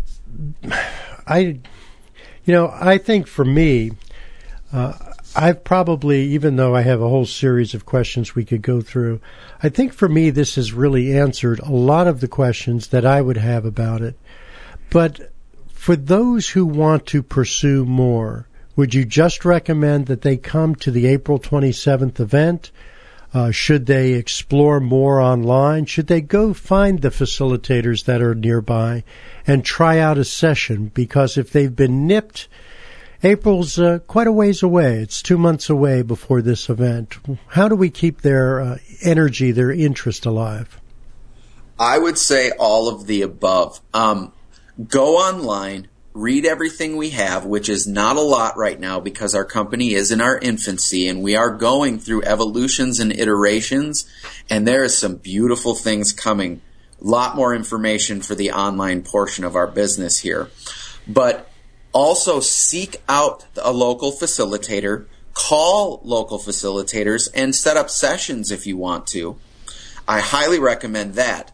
Speaker 2: I think for me, I've probably, even though I have a whole series of questions we could go through, I think for me this has really answered a lot of the questions that I would have about it. But for those who want to pursue more, would you just recommend that they come to the April 27th event? Should they explore more online? Should they go find the facilitators that are nearby and try out a session? Because if they've been nipped, April's quite a ways away. It's 2 months away before this event. How do we keep their energy, their interest alive?
Speaker 3: I would say all of the above. Go online, read everything we have, which is not a lot right now because our company is in our infancy and we are going through evolutions and iterations, and there is some beautiful things coming. A lot more information for the online portion of our business here. But also seek out a local facilitator, call local facilitators, and set up sessions if you want to. I highly recommend that.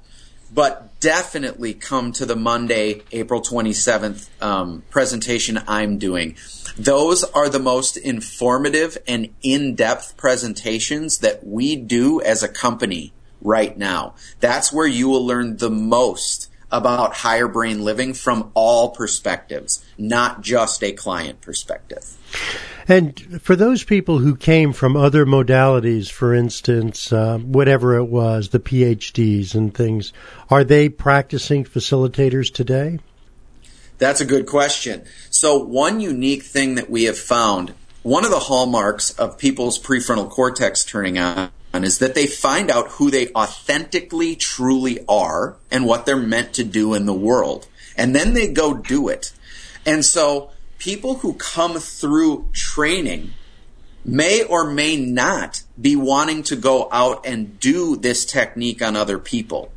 Speaker 3: but definitely come to the Monday, April 27th presentation I'm doing. Those are the most informative and in-depth presentations that we do as a company right now. That's where you will learn the most about higher brain living from all perspectives, not just a client perspective.
Speaker 2: And for those people who came from other modalities, for instance, whatever it was, the PhDs and things, are they practicing facilitators today?
Speaker 3: That's a good question. So one unique thing that we have found, one of the hallmarks of people's prefrontal cortex turning on is that they find out who they authentically truly are and what they're meant to do in the world. And then they go do it. And so people who come through training may or may not be wanting to go out and do this technique on other people.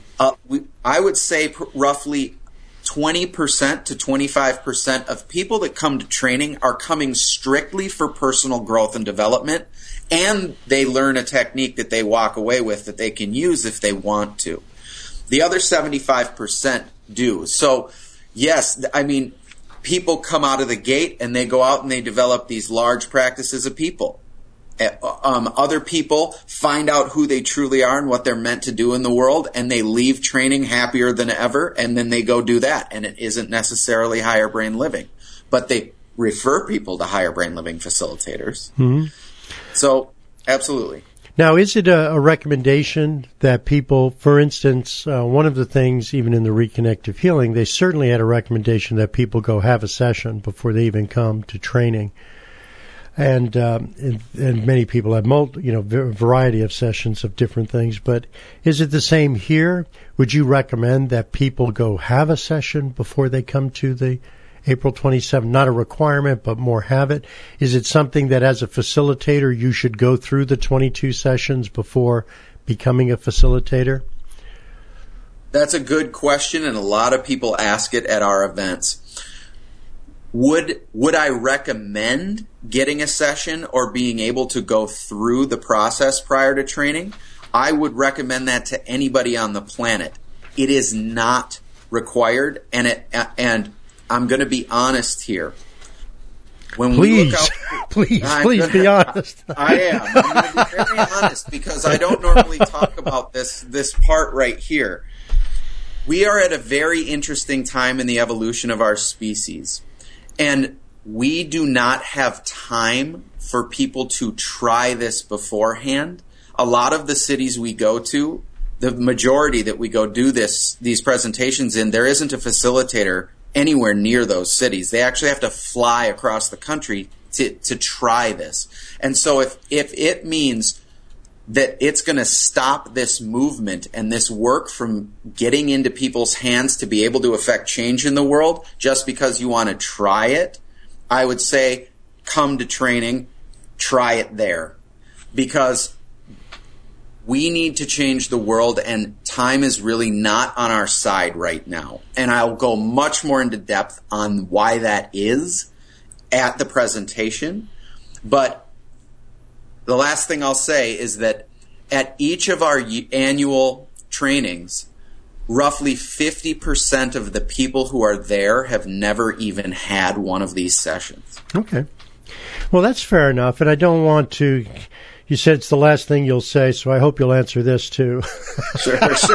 Speaker 3: I would say roughly 20% to 25% of people that come to training are coming strictly for personal growth and development, and they learn a technique that they walk away with that they can use if they want to. The other 75% do. So, yes, I mean, people come out of the gate and they go out and they develop these large practices of people. Other people find out who they truly are and what they're meant to do in the world, and they leave training happier than ever, and then they go do that. And it isn't necessarily higher brain living, but they refer people to higher brain living facilitators. Mm-hmm. So, absolutely.
Speaker 2: Now, is it a recommendation that people, for instance, one of the things, even in the reconnective healing, they certainly had a recommendation that people go have a session before they even come to training. And many people have a variety of sessions of different things. But is it the same here? Would you recommend that people go have a session before they come to the April 27th? Not a requirement, but more have it. Is it something that as a facilitator you should go through the 22 sessions before becoming a facilitator?
Speaker 3: That's a good question, and a lot of people ask it at our events. Would I recommend getting a session or being able to go through the process prior to training? I would recommend that to anybody on the planet. It is not required, and I'm going to be honest here. When we look out,
Speaker 2: please be honest.
Speaker 3: I am. I'm going to be very honest because I don't normally talk about this part right here. We are at a very interesting time in the evolution of our species. And we do not have time for people to try this beforehand. A lot of the cities we go to, the majority that we go do these presentations in, there isn't a facilitator anywhere near those cities. They actually have to fly across the country to try this. And so if it means that it's going to stop this movement and this work from getting into people's hands to be able to affect change in the world just because you want to try it, I would say come to training, try it there. Because we need to change the world, and time is really not on our side right now. And I'll go much more into depth on why that is at the presentation. But the last thing I'll say is that at each of our annual trainings, roughly 50% of the people who are there have never even had one of these sessions.
Speaker 2: Okay. Well, that's fair enough. And I don't want to... You said it's the last thing you'll say, so I hope you'll answer this too.
Speaker 3: Sure.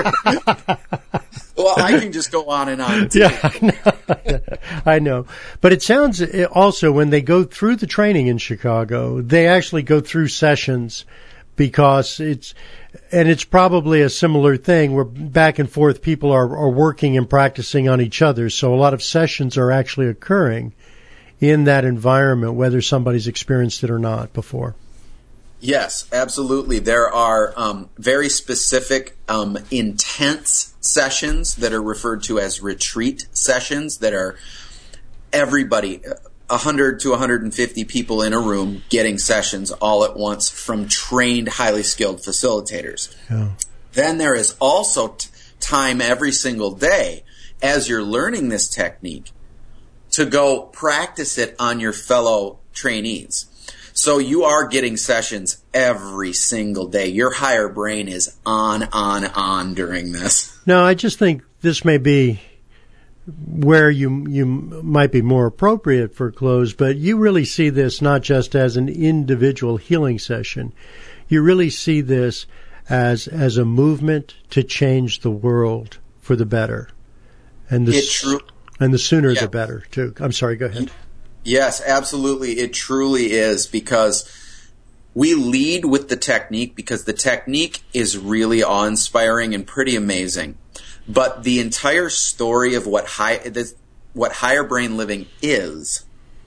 Speaker 3: Well, I can just go on and on too.
Speaker 2: Yeah, I know. But it sounds also when they go through the training in Chicago, they actually go through sessions because it's probably a similar thing where back and forth people are working and practicing on each other. So a lot of sessions are actually occurring in that environment, whether somebody's experienced it or not before.
Speaker 3: Yes, absolutely. There are very specific, intense sessions that are referred to as retreat sessions that are everybody, 100 to 150 people in a room getting sessions all at once from trained, highly skilled facilitators. Yeah. Then there is also time every single day as you're learning this technique to go practice it on your fellow trainees. So you are getting sessions every single day. Your higher brain is on during this.
Speaker 2: No, I just think this may be where you might be more appropriate for close, but you really see this not just as an individual healing session. You really see this as a movement to change the world for the better. And the sooner the better, too. I'm sorry, go ahead.
Speaker 3: Yes, absolutely. It truly is, because we lead with the technique because the technique is really awe-inspiring and pretty amazing. But the entire story of what higher brain living is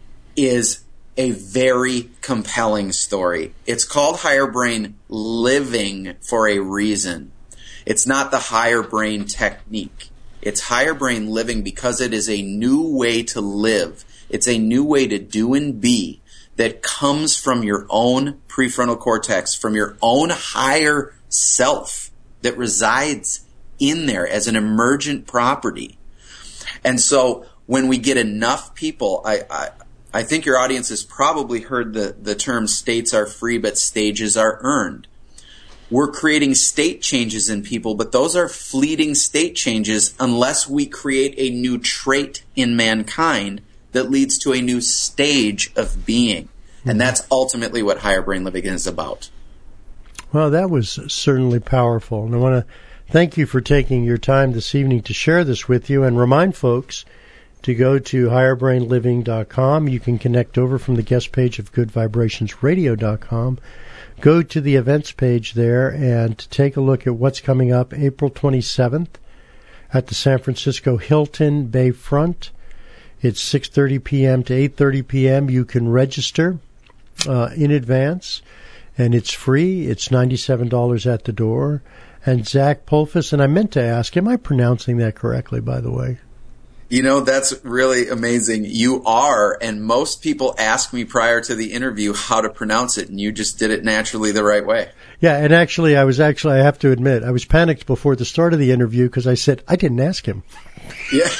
Speaker 3: a very compelling story. It's called higher brain living for a reason. It's not the higher brain technique. It's higher brain living because it is a new way to live. It's a new way to do and be that comes from your own prefrontal cortex, from your own higher self that resides in there as an emergent property. And so when we get enough people, I think your audience has probably heard the term states are free, but stages are earned. We're creating state changes in people, but those are fleeting state changes unless we create a new trait in mankind that leads to a new stage of being. And that's ultimately what higher brain living is about.
Speaker 2: Well, that was certainly powerful. And I want to thank you for taking your time this evening to share this with you, and remind folks to go to higherbrainliving.com. You can connect over from the guest page of goodvibrationsradio.com. Go to the events page there and take a look at what's coming up April 27th at the San Francisco Hilton Bayfront. It's 6:30 p.m. to 8:30 p.m. You can register in advance, and it's free. It's $97 at the door. And Zach Polfus, and I meant to ask, am I pronouncing that correctly, by the way?
Speaker 3: You know, that's really amazing. You are, and most people ask me prior to the interview how to pronounce it, and you just did it naturally the right way.
Speaker 2: Yeah, and I have to admit, I was panicked before the start of the interview because I said, I didn't ask him.
Speaker 3: Yeah.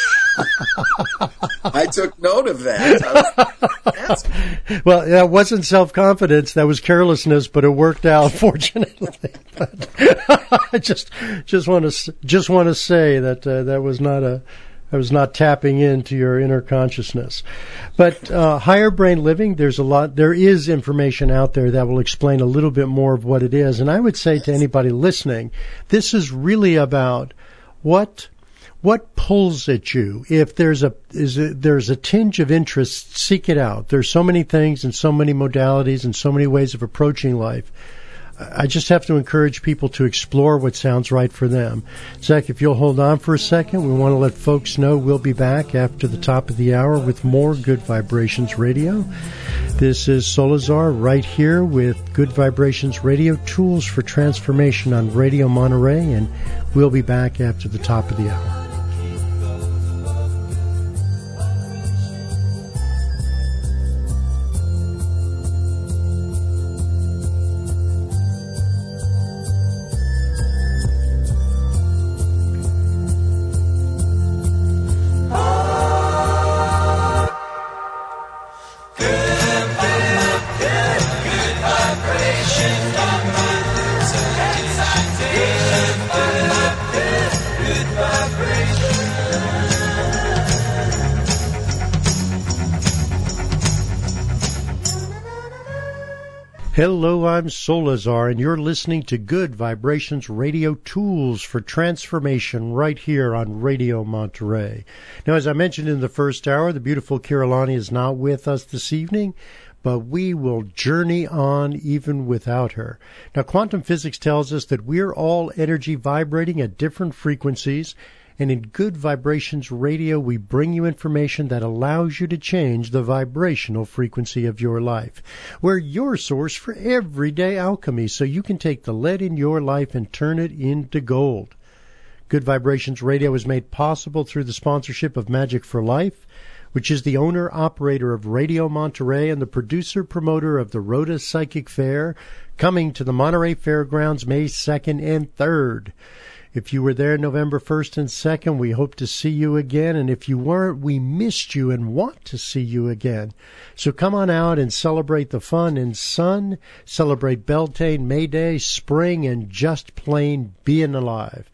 Speaker 3: I took note of that.
Speaker 2: Well, that wasn't self-confidence. That was carelessness, but it worked out, fortunately. But I just want to say that I was not tapping into your inner consciousness. But higher brain living, there is information out there that will explain a little bit more of what it is. And I would say to anybody listening, this is really about what pulls at you. If there's a tinge of interest, seek it out. There's so many things and so many modalities and so many ways of approaching life. I just have to encourage people to explore what sounds right for them. Zach, if you'll hold on for a second, we want to let folks know we'll be back after the top of the hour with more Good Vibrations Radio. This is Solazar right here with Good Vibrations Radio, Tools for Transformation on Radio Monterey, and we'll be back after the top of the hour. Hello, I'm Solazar, and you're listening to Good Vibrations Radio, Tools for Transformation, right here on Radio Monterey. Now, as I mentioned in the first hour, the beautiful Kirillani is not with us this evening, but we will journey on even without her. Now, quantum physics tells us that we're all energy vibrating at different frequencies, and in Good Vibrations Radio, we bring you information that allows you to change the vibrational frequency of your life. We're your source for everyday alchemy, so you can take the lead in your life and turn it into gold. Good Vibrations Radio is made possible through the sponsorship of Magic for Life, which is the owner-operator of Radio Monterey and the producer-promoter of the Rhoda Psychic Fair, coming to the Monterey Fairgrounds May 2nd and 3rd. If you were there November 1st and 2nd, we hope to see you again. And if you weren't, we missed you and want to see you again. So come on out and celebrate the fun and sun, celebrate Beltane, May Day, spring, and just plain being alive.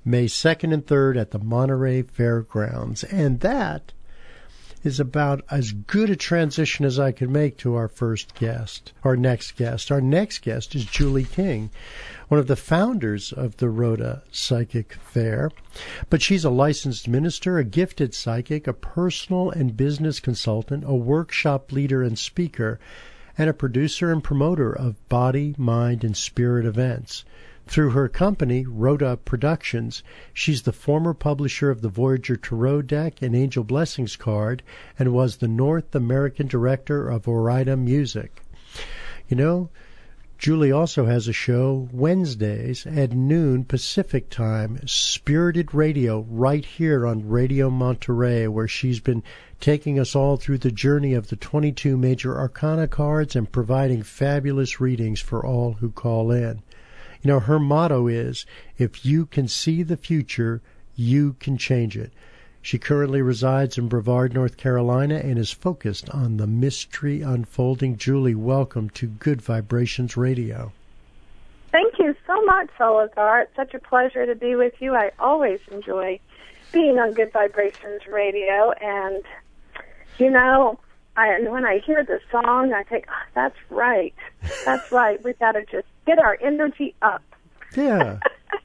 Speaker 2: May 2nd and 3rd at the Monterey Fairgrounds. And that is about as good a transition as I could make to our first guest, our next guest. Our next guest is Julie King, one of the founders of the Rhoda Psychic Fair. But she's a licensed minister, a gifted psychic, a personal and business consultant, a workshop leader and speaker, and a producer and promoter of body, mind, and spirit events. Through her company, Rhoda Productions, she's the former publisher of the Voyager Tarot deck and Angel Blessings card and was the North American director of Orida Music. You know, Julie also has a show Wednesdays at noon Pacific Time, Spirited Radio, right here on Radio Monterey, where she's been taking us all through the journey of the 22 major arcana cards and providing fabulous readings for all who call in. You know, her motto is, if you can see the future, you can change it. She currently resides in Brevard, North Carolina, and is focused on the mystery unfolding. Julie, welcome to Good Vibrations Radio.
Speaker 4: Thank you so much, Salazar. It's such a pleasure to be with you. I always enjoy being on Good Vibrations Radio, and, you know, when I hear the song, I think, oh, that's right. That's right. We've got to just get our energy up.
Speaker 2: Yeah.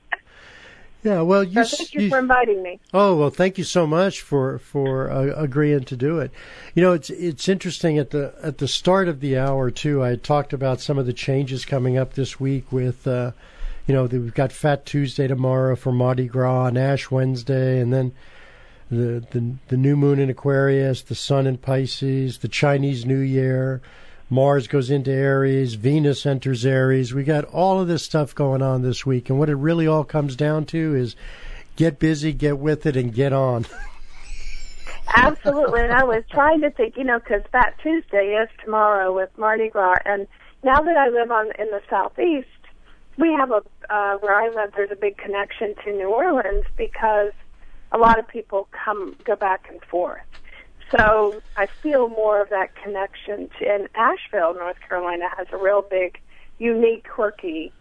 Speaker 2: Yeah, well,
Speaker 4: thank you for inviting me.
Speaker 2: Oh, well, thank you so much for agreeing to do it. You know, it's interesting at the start of the hour too. I talked about some of the changes coming up this week with you know, we've got Fat Tuesday tomorrow for Mardi Gras and Ash Wednesday, and then the new moon in Aquarius, the sun in Pisces, the Chinese New Year, Mars goes into Aries, Venus enters Aries. We got all of this stuff going on this week, and what it really all comes down to is get busy, get with it, and get on.
Speaker 4: Absolutely, and I was trying to think, you know, because Fat Tuesday is tomorrow with Mardi Gras, and now that I live in the Southeast, we have where I live, there's a big connection to New Orleans because a lot of people go back and forth. So I feel more of that connection and Asheville, North Carolina has a real big, unique, quirky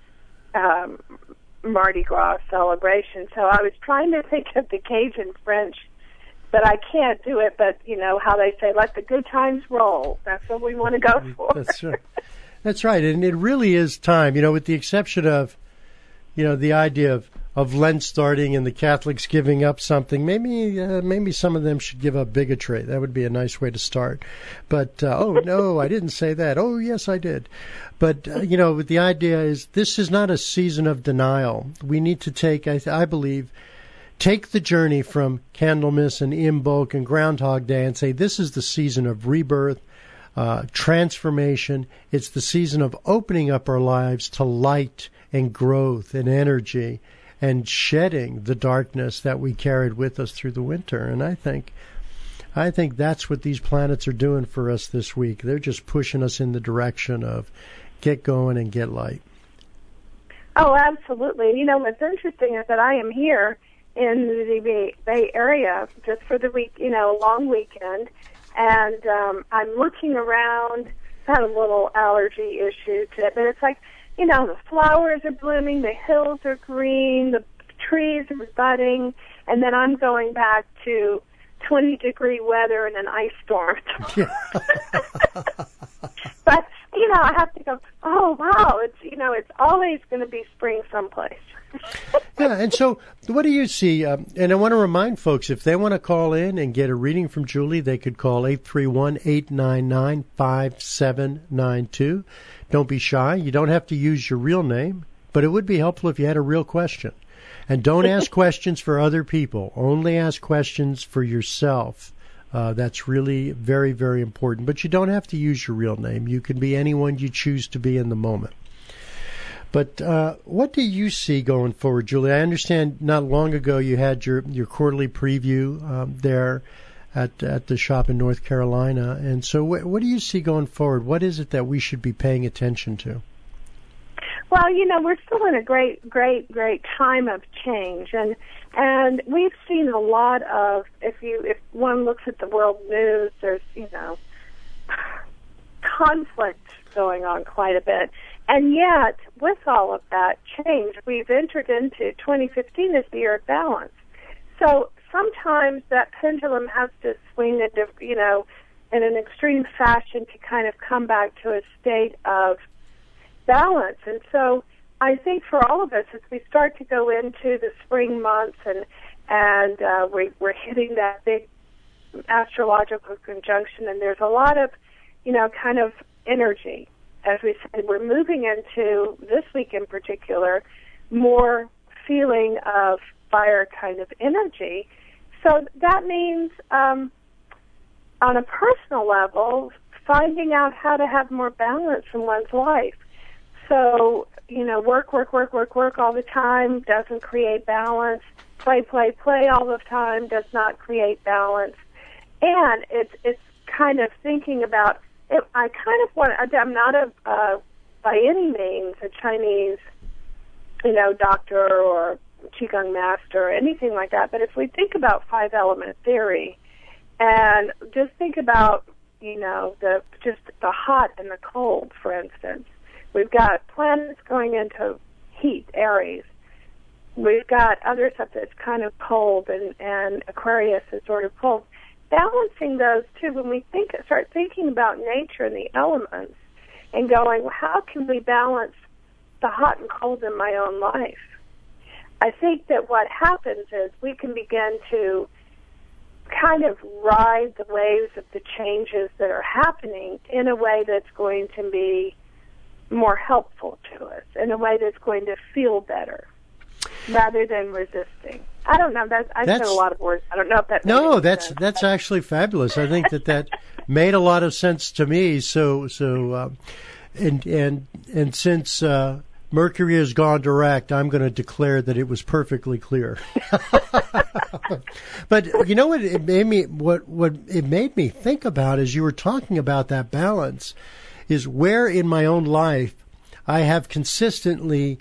Speaker 4: Mardi Gras celebration. So I was trying to think of the Cajun French, but I can't do it. But, you know, how they say, let the good times roll. That's what we want to go for.
Speaker 2: That's right. That's right. And it really is time, you know, with the exception of, you know, the idea of Lent starting and the Catholics giving up something. Maybe some of them should give up bigotry. That would be a nice way to start. But, oh, no, I didn't say that. Oh, yes, I did. But, you know, the idea is this is not a season of denial. We need to take, I believe, take the journey from Candlemas and Imbolc and Groundhog Day and say this is the season of rebirth, transformation. It's the season of opening up our lives to light and growth and energy and shedding the darkness that we carried with us through the winter. And I think that's what these planets are doing for us this week. They're just pushing us in the direction of get going and get light.
Speaker 4: Oh, absolutely. You know, what's interesting is that I am here in the Bay Area just for the week, you know, long weekend, and I'm looking around. I had a little allergy issue today, but it's like, you know, the flowers are blooming, the hills are green, the trees are budding, and then I'm going back to 20-degree weather and an ice storm. But, you know, I have to go, oh, wow, it's, you know, it's always going to be spring someplace.
Speaker 2: Yeah, and so what do you see? And I want to remind folks, if they want to call in and get a reading from Julie, they could call 831-899-5792. Don't be shy. You don't have to use your real name, but it would be helpful if you had a real question. And don't ask questions for other people. Only ask questions for yourself. That's really very, very important. But you don't have to use your real name. You can be anyone you choose to be in the moment. But what do you see going forward, Julie? I understand not long ago you had your quarterly preview there at the shop in North Carolina. And so what do you see going forward? What is it that we should be paying attention to?
Speaker 4: Well, you know, we're still in a great time of change, and we've seen a lot of, if one looks at the world news, there's, you know, conflict going on quite a bit. And yet, with all of that change, we've entered into 2015 as the year of balance. So sometimes that pendulum has to swing in an extreme fashion to kind of come back to a state of balance. And so I think for all of us, as we start to go into the spring months and we're hitting that big astrological conjunction, and there's a lot of, kind of energy. As we said, we're moving into, this week in particular, more feeling of fire kind of energy. So that means, on a personal level, finding out how to have more balance in one's life. So, work all the time doesn't create balance. Play all the time does not create balance. And it's kind of thinking about it. I'm not by any means a Chinese, doctor or Qigong master or anything like that. But if we think about 5-element theory and just think about, the hot and the cold, for instance. We've got planets going into heat, Aries. We've got other stuff that's kind of cold, and Aquarius is sort of cold. Balancing those two, when we start thinking about nature and the elements and going, well, how can we balance the hot and cold in my own life? I think that what happens is we can begin to kind of ride the waves of the changes that are happening in a way that's going to be more helpful to us, in a way that's going to feel better, rather than resisting. I don't know. I said a lot of words. I don't know if that.
Speaker 2: No, that's actually fabulous. I think that made a lot of sense to me. So, and since Mercury has gone direct, I'm going to declare that it was perfectly clear. But you know what it made me think about as you were talking about that balance is where in my own life I have consistently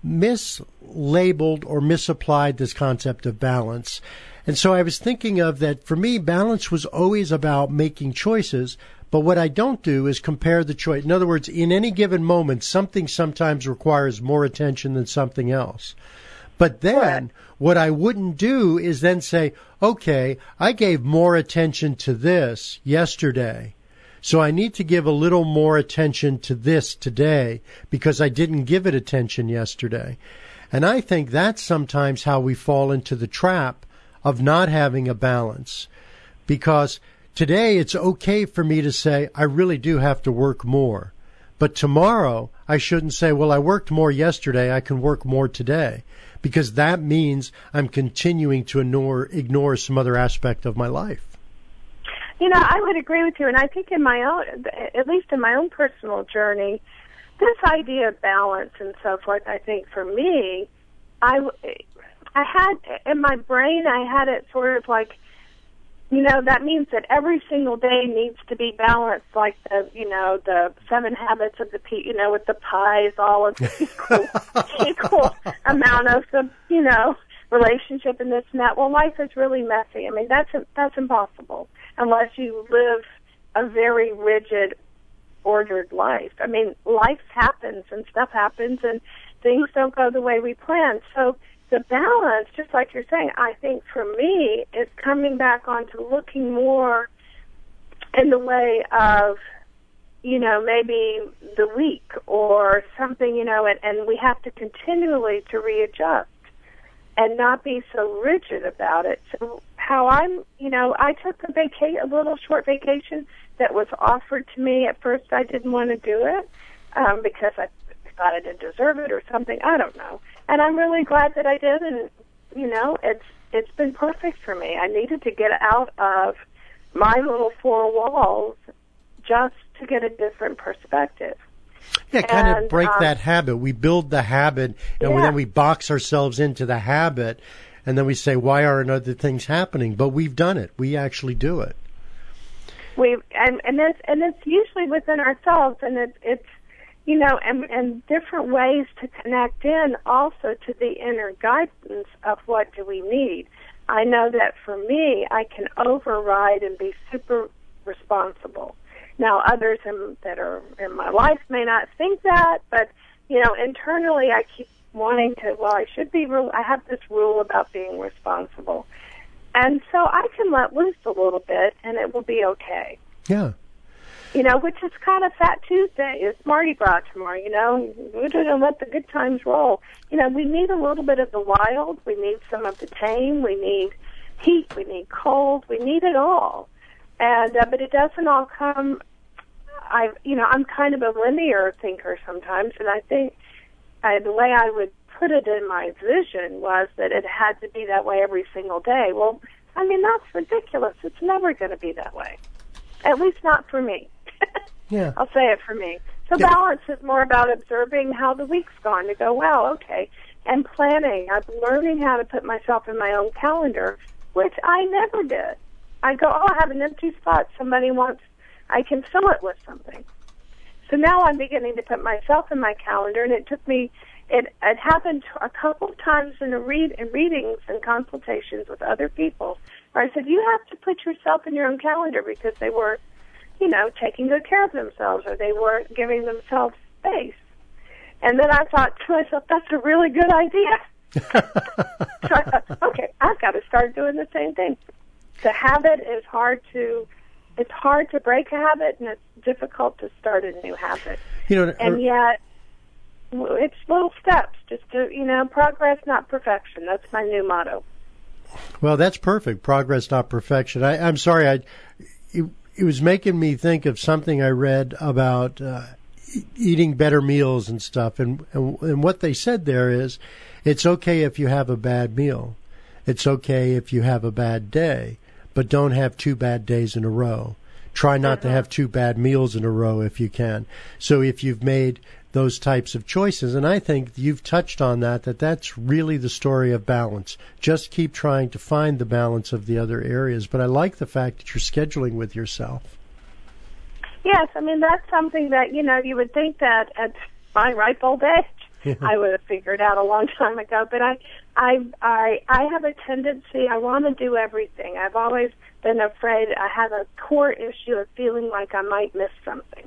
Speaker 2: mislabeled or misapplied this concept of balance. And so I was thinking of that for me, balance was always about making choices. But what I don't do is compare the choice. In other words, in any given moment, something sometimes requires more attention than something else. But then what I wouldn't do is then say, okay, I gave more attention to this yesterday, so I need to give a little more attention to this today because I didn't give it attention yesterday. And I think that's sometimes how we fall into the trap of not having a balance, because today it's okay for me to say, I really do have to work more. But tomorrow, I shouldn't say, well, I worked more yesterday, I can work more today. Because that means I'm continuing to ignore some other aspect of my life.
Speaker 4: I would agree with you. And I think in my own, at least in my own personal journey, this idea of balance and so forth, I think for me, I had, in my brain, I had it sort of like, that means that every single day needs to be balanced, like the 7 habits of the with the pies, all of the equal amount of the, relationship and this and that. Well, life is really messy. I mean, that's impossible unless you live a very rigid, ordered life. I mean, life happens and stuff happens and things don't go the way we plan. So the balance, just like you're saying, I think for me, is coming back onto looking more in the way of, maybe the week or something, and we have to continually to readjust and not be so rigid about it. So how I took a little short vacation that was offered to me. At first I didn't want to do it because I thought I didn't deserve it or something. I don't know. And I'm really glad that I did, and, it's been perfect for me. I needed to get out of my little 4 walls just to get a different perspective.
Speaker 2: Yeah, kind of break that habit. We build the habit, and then we box ourselves into the habit, and then we say, why aren't other things happening? But we've done it. We actually do it.
Speaker 4: And it's usually within ourselves, and it's and different ways to connect in also to the inner guidance of what do we need. I know that for me, I can override and be super responsible. Now, others that are in my life may not think that, but, internally I keep wanting to, I have this rule about being responsible. And so I can let loose a little bit, and it will be okay.
Speaker 2: Yeah.
Speaker 4: Which is kind of Fat Tuesday. It's Mardi Gras tomorrow, We're going to let the good times roll. We need a little bit of the wild. We need some of the tame. We need heat. We need cold. We need it all. And, but it doesn't all come, I'm kind of a linear thinker sometimes, and I think the way I would put it in my vision was that it had to be that way every single day. Well, that's ridiculous. It's never going to be that way. At least not for me.
Speaker 2: Yeah.
Speaker 4: I'll say it for me. So balance is more about observing how the week's gone to go, well, okay, and planning. I'm learning how to put myself in my own calendar, which I never did. I go, I have an empty spot. Somebody wants, I can fill it with something. So now I'm beginning to put myself in my calendar, and it took me, it happened a couple of times in readings and consultations with other people, where I said, you have to put yourself in your own calendar because they were, taking good care of themselves, or they weren't giving themselves space. And then I thought to myself, that's a really good idea. So I thought, okay, I've got to start doing the same thing. The habit is it's hard to break a habit, and it's difficult to start a new habit. And yet, it's little steps, just to, progress, not perfection. That's my new motto.
Speaker 2: Well, that's perfect. Progress, not perfection. I'm sorry. It was making me think of something I read about eating better meals and stuff. And what they said there is, it's okay if you have a bad meal. It's okay if you have a bad day, but don't have 2 bad days in a row. Try not to have 2 bad meals in a row if you can. So if you've made those types of choices, and I think you've touched on that's really the story of balance. Just keep trying to find the balance of the other areas. But I like the fact that you're scheduling with yourself.
Speaker 4: Yes, that's something that, you would think that at my ripe old age, I would have figured out a long time ago. But I have a tendency, I want to do everything. I've always been afraid. I have a core issue of feeling like I might miss something.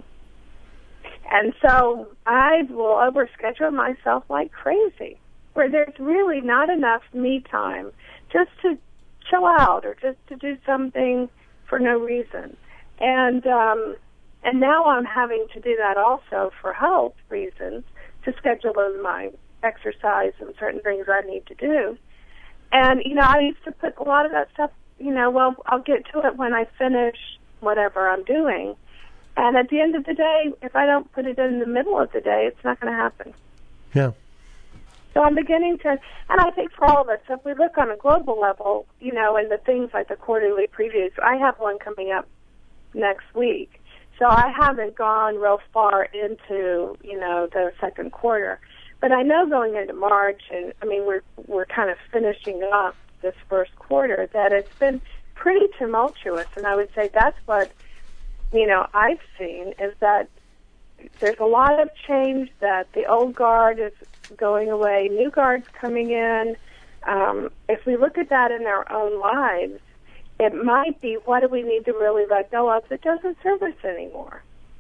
Speaker 4: And so I will overschedule myself like crazy, where there's really not enough me time just to chill out or just to do something for no reason. And now I'm having to do that also for health reasons, to schedule in my exercise and certain things I need to do. And, I used to put a lot of that stuff, I'll get to it when I finish whatever I'm doing. And at the end of the day, if I don't put it in the middle of the day, it's not going to happen.
Speaker 2: Yeah.
Speaker 4: So I'm beginning to, and I think for all of us, if we look on a global level, and the things like the quarterly previews, I have one coming up next week. So I haven't gone real far into, the second quarter. But I know going into March, and we're kind of finishing up this first quarter, that it's been pretty tumultuous. And I would say that's what, I've seen, is that there's a lot of change, that the old guard is going away, new guard's coming in. If we look at that in our own lives, it might be, what do we need to really let go of that doesn't serve us anymore?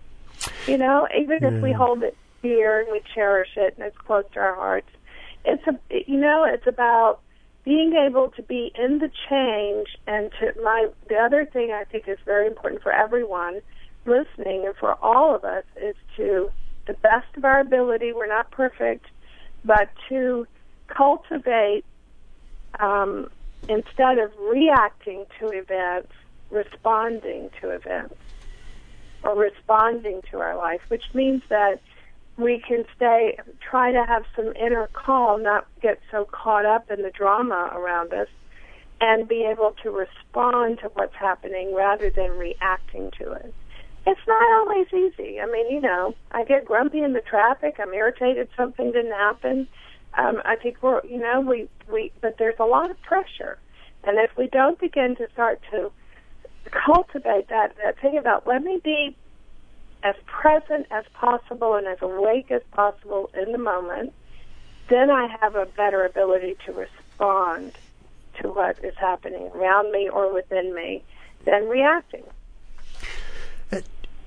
Speaker 4: Even if we hold it dear and we cherish it and it's close to our hearts, it's about being able to be in the change. And the other thing I think is very important for everyone listening and for all of us is to, the best of our ability, we're not perfect, but to cultivate, instead of reacting to events, responding to events, or responding to our life, which means that we can try to have some inner calm, not get so caught up in the drama around us, and be able to respond to what's happening rather than reacting to it. It's not always easy. I get grumpy in the traffic. I'm irritated something didn't happen. I think but there's a lot of pressure. And if we don't begin to start to cultivate that thing about, let me be as present as possible and as awake as possible in the moment, then I have a better ability to respond to what is happening around me or within me than reacting.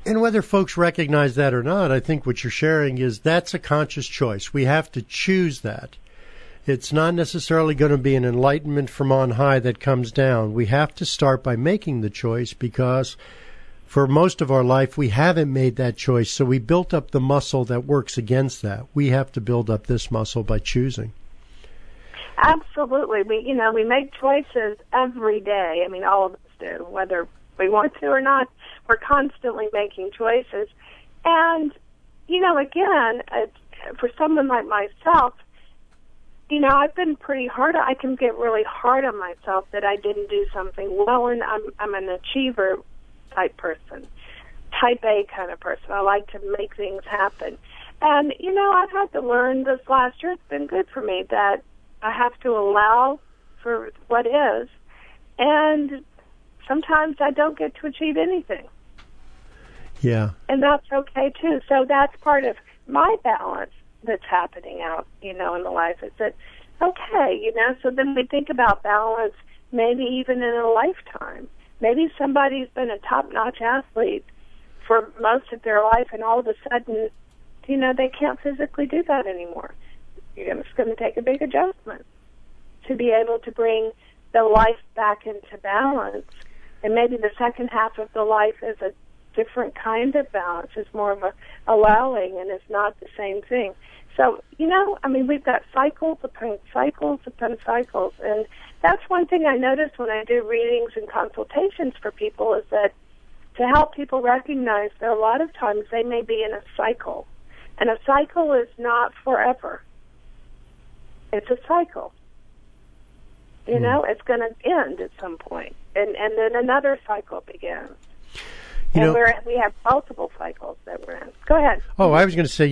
Speaker 2: And whether folks recognize that or not, I think what you're sharing is that's a conscious choice. We have to choose that. It's not necessarily going to be an enlightenment from on high that comes down. We have to start by making the choice because for most of our life we haven't made that choice. So we built up the muscle that works against that. We have to build up this muscle by choosing.
Speaker 4: Absolutely. We make choices every day. I mean, all of us do, whether we want to or not. We're constantly making choices. And, again, for someone like myself, I've been pretty hard. I can get really hard on myself that I didn't do something well, and I'm an achiever type person, type A kind of person. I like to make things happen. And, I've had to learn this last year. It's been good for me that I have to allow for what is, and sometimes I don't get to achieve anything.
Speaker 2: Yeah.
Speaker 4: And that's okay, too. So that's part of my balance that's happening out, in the life. Is that okay, so then we think about balance maybe even in a lifetime. Maybe somebody's been a top-notch athlete for most of their life, and all of a sudden, they can't physically do that anymore. It's going to take a big adjustment to be able to bring the life back into balance. And maybe the second half of the life is a different kind of balance. It's more of a allowing, and it's not the same thing. So, we've got cycles upon cycles upon cycles. And that's one thing I notice when I do readings and consultations for people is that to help people recognize that a lot of times they may be in a cycle. And a cycle is not forever. It's a cycle. It's going to end at some point, and then another cycle begins. And we have multiple cycles that we're in. Go ahead.
Speaker 2: Oh, I was going to say,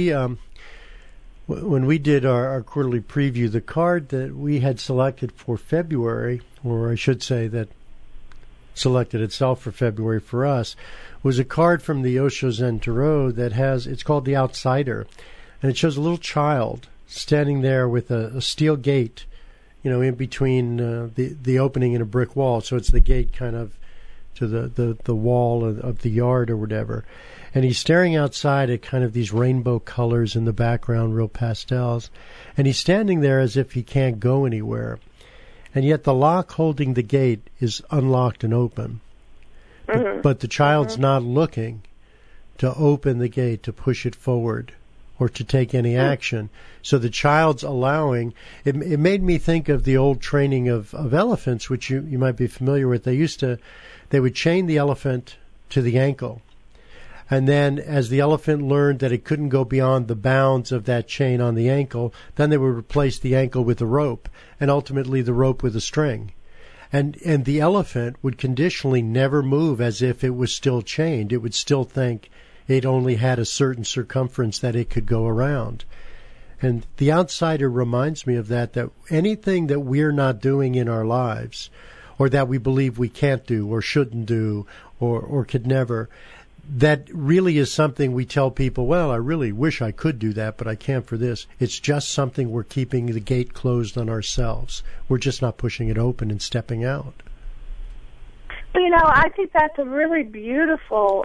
Speaker 2: when we did our quarterly preview, the card that we had selected for February, or I should say that selected itself for February for us, was a card from the Osho Zen Tarot that it's called The Outsider, and it shows a little child standing there with a steel gate, in between the opening and a brick wall. So it's the gate kind of to the wall of the yard or whatever. And he's staring outside at kind of these rainbow colors in the background, real pastels. And he's standing there as if he can't go anywhere. And yet the lock holding the gate is unlocked and open. Mm-hmm. But the child's not looking to open the gate, to push it forward, or to take any action. So the child's allowing. It made me think of the old training of elephants, which you might be familiar with. They would chain the elephant to the ankle. And then as the elephant learned that it couldn't go beyond the bounds of that chain on the ankle, then they would replace the ankle with a rope, and ultimately the rope with a string. And the elephant would conditionally never move as if it was still chained. It would still think it only had a certain circumference that it could go around. And the outsider reminds me of that anything that we're not doing in our lives, or that we believe we can't do or shouldn't do or could never, that really is something we tell people, well, I really wish I could do that, but I can't for this. It's just something we're keeping the gate closed on ourselves. We're just not pushing it open and stepping out.
Speaker 4: I think that's a really beautiful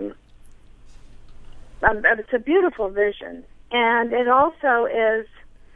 Speaker 4: it's a beautiful vision, and it also is,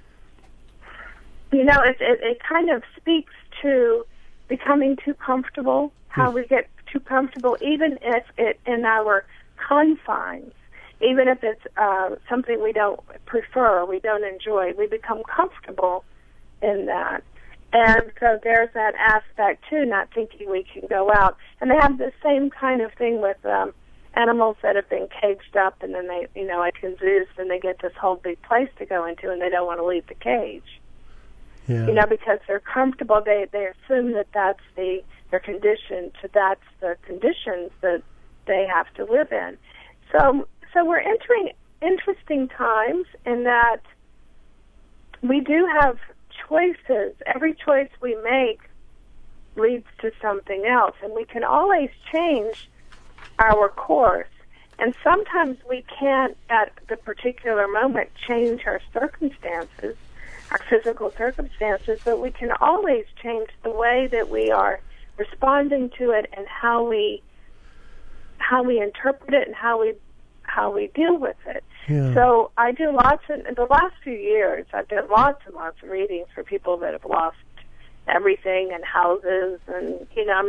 Speaker 4: it kind of speaks to becoming too comfortable, how we get too comfortable, even if it in our confines, even if it's something we don't prefer, we don't enjoy, we become comfortable in that. And so there's that aspect, too, not thinking we can go out. And they have the same kind of thing with animals that have been caged up, and then they, like in zoos, and they get this whole big place to go into, and they don't want to leave the cage.
Speaker 2: Yeah.
Speaker 4: Because they're comfortable. They assume that that's they're conditioned to that's the conditions that they have to live in. So we're entering interesting times in that we do have choices. Every choice we make leads to something else, and we can always change our course. And sometimes we can't, at the particular moment, change our circumstances, our physical circumstances, but we can always change the way that we are responding to it and how how we interpret it and how we deal with it.
Speaker 2: Yeah.
Speaker 4: So I do in the last few years, I've done lots and lots of readings for people that have lost everything and houses and,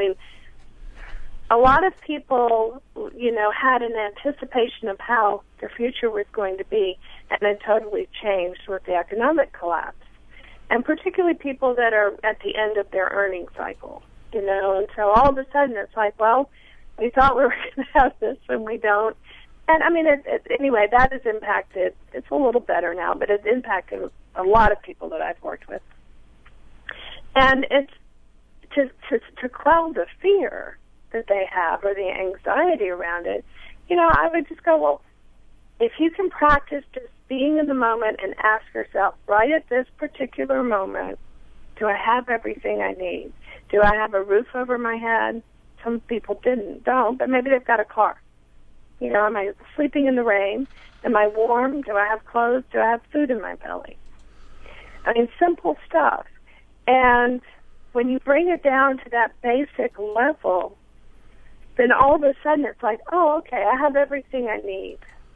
Speaker 4: a lot of people, had an anticipation of how their future was going to be and then totally changed with the economic collapse. And particularly people that are at the end of their earning cycle, and so all of a sudden it's like, well, we thought we were going to have this and we don't. And anyway, that has impacted, it's a little better now, but it's impacted a lot of people that I've worked with. And it's to quell the fear that they have or the anxiety around it, I would just go, well, if you can practice just being in the moment and ask yourself, right at this particular moment, do I have everything I need? Do I have a roof over my head? Some people don't, but maybe they've got a car. Am I sleeping in the rain? Am I warm? Do I have clothes? Do I have food in my belly? Simple stuff. And when you bring it down to that basic level, then all of a sudden it's like, oh, okay, I have everything I need.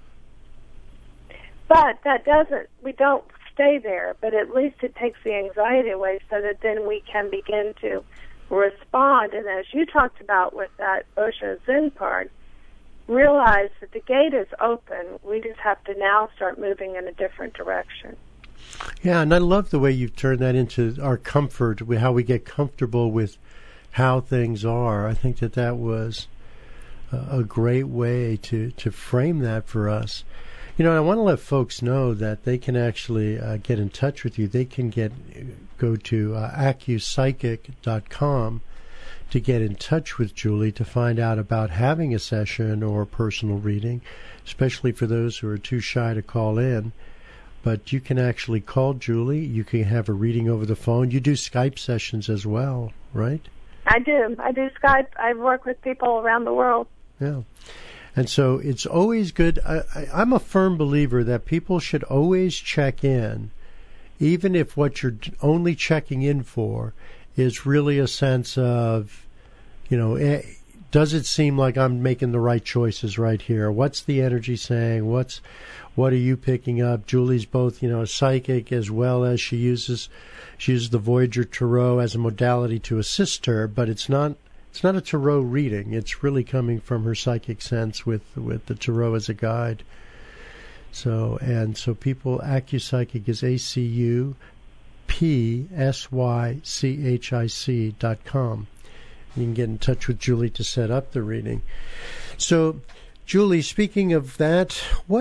Speaker 4: But we don't stay there, but at least it takes the anxiety away so that then we can begin to respond. And as you talked about with that Osho Zen part, realize that the gate is open. We just have to now start moving in a different direction.
Speaker 2: Yeah, and I love the way you've turned that into our comfort, how we get comfortable with how things are. I think that was a great way to frame that for us. I want to let folks know that they can actually get in touch with you. They can go to accupsychic.com to get in touch with Julie to find out about having a session or a personal reading, especially for those who are too shy to call in. But you can actually call Julie. You can have a reading over the phone. You do Skype sessions as well, right?
Speaker 4: I do. I do Skype. I work with people around the world.
Speaker 2: Yeah. And so it's always good. I'm a firm believer that people should always check in, even if what you're only checking in for is really a sense of, does it seem like I'm making the right choices right here? What's the energy saying? What are you picking up? Julie's both, a psychic as well as she uses the Voyager Tarot as a modality to assist her, but it's not a tarot reading. It's really coming from her psychic sense with the tarot as a guide. So people, AcuPsychic is ACUPSYCHIC.com. You can get in touch with Julie to set up the reading. So, Julie, speaking of that,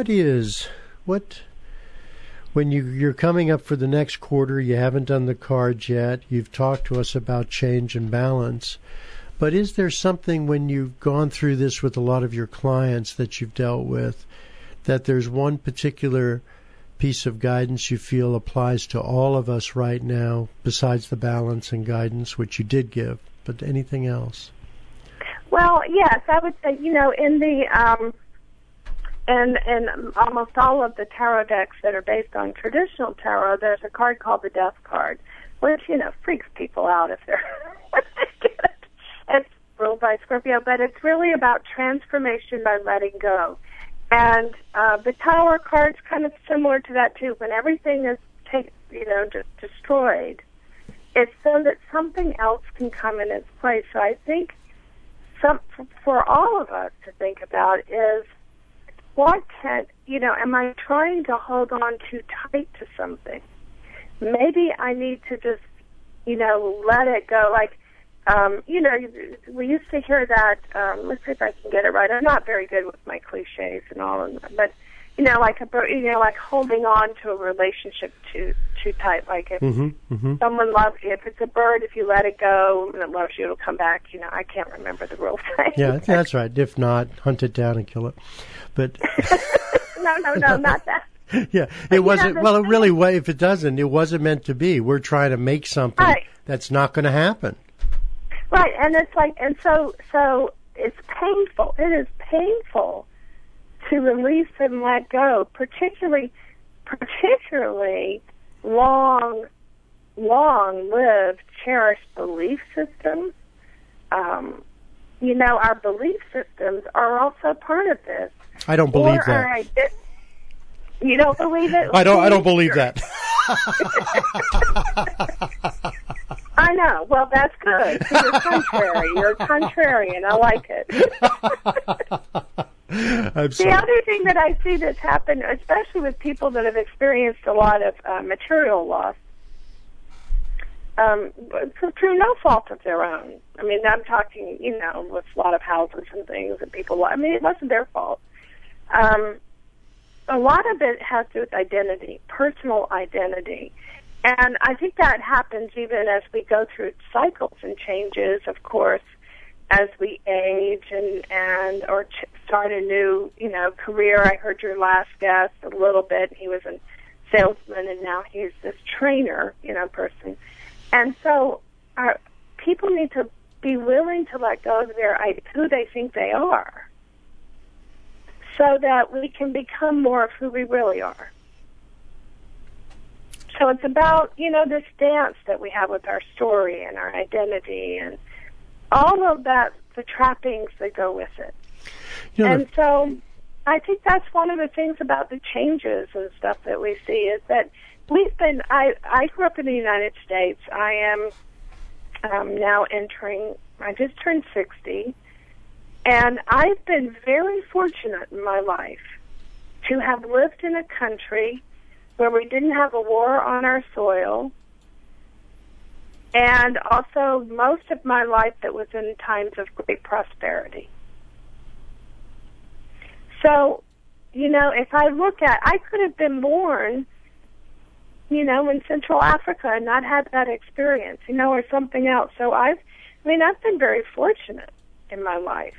Speaker 2: when you're coming up for the next quarter, you haven't done the cards yet, you've talked to us about change and balance, but is there something when you've gone through this with a lot of your clients that you've dealt with, that there's one particular piece of guidance you feel applies to all of us right now, besides the balance and guidance, which you did give, but anything else?
Speaker 4: Well, yes, I would say, in the and almost all of the tarot decks that are based on traditional tarot, there's a card called the Death card, which, freaks people out if they're it's ruled by Scorpio, but it's really about transformation by letting go. And the Tower card's kind of similar to that too. When everything is just destroyed, it's so that something else can come in its place. So I think for all of us to think about is, am I trying to hold on too tight to something? Maybe I need to just, let it go. Like, we used to hear that, let's see if I can get it right. I'm not very good with my cliches and all of them, but, like holding on to a relationship too tight. Like if someone loves you, if it's a bird, if you let it go and it loves you, it'll come back. I can't remember the real thing.
Speaker 2: Yeah, that's right. If not, hunt it down and kill it. But
Speaker 4: no, not that.
Speaker 2: Yeah, it wasn't. Well, it really was. If it doesn't, it wasn't meant to be. We're trying to make something that's not going to happen.
Speaker 4: Right, and it's like, and so it's painful. It is painful to release and let go, particularly long-lived, cherished belief systems. our belief systems are also part of this.
Speaker 2: I don't believe that.
Speaker 4: You don't believe it?
Speaker 2: I don't believe that.
Speaker 4: I know. Well, that's good. So you're contrary. You're a contrarian. I like it. The other thing that I see that's happened, especially with people that have experienced a lot of material loss, through no fault of their own. I mean, I'm talking, with a lot of houses and things that people, it wasn't their fault. A lot of it has to do with identity, personal identity. And I think that happens even as we go through cycles and changes, of course, as we age or start a new, career. I heard your last guest a little bit. He was a salesman, and now he's this trainer, person. And so people need to be willing to let go of who they think they are, so that we can become more of who we really are. So it's about, this dance that we have with our story and our identity and all of that, the trappings that go with it. And so I think that's one of the things about the changes and stuff that we see is that I grew up in the United States. I am now I just turned 60. And I've been very fortunate in my life to have lived in a country where we didn't have a war on our soil, and also most of my life that was in times of great prosperity. So, if I look I could have been born, in Central Africa and not had that experience, or something else. So I've been very fortunate in my life.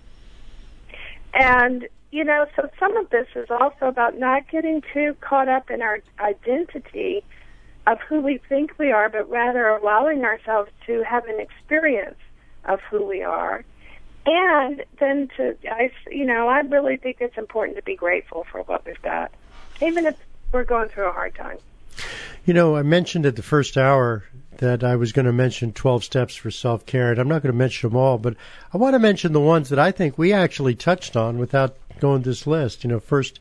Speaker 4: And, so some of this is also about not getting too caught up in our identity of who we think we are, but rather allowing ourselves to have an experience of who we are. And then I really think it's important to be grateful for what we've got, even if we're going through a hard time.
Speaker 2: I mentioned at the first hour that I was going to mention 12 steps for self-care, and I'm not going to mention them all, but I want to mention the ones that I think we actually touched on without going this list. First,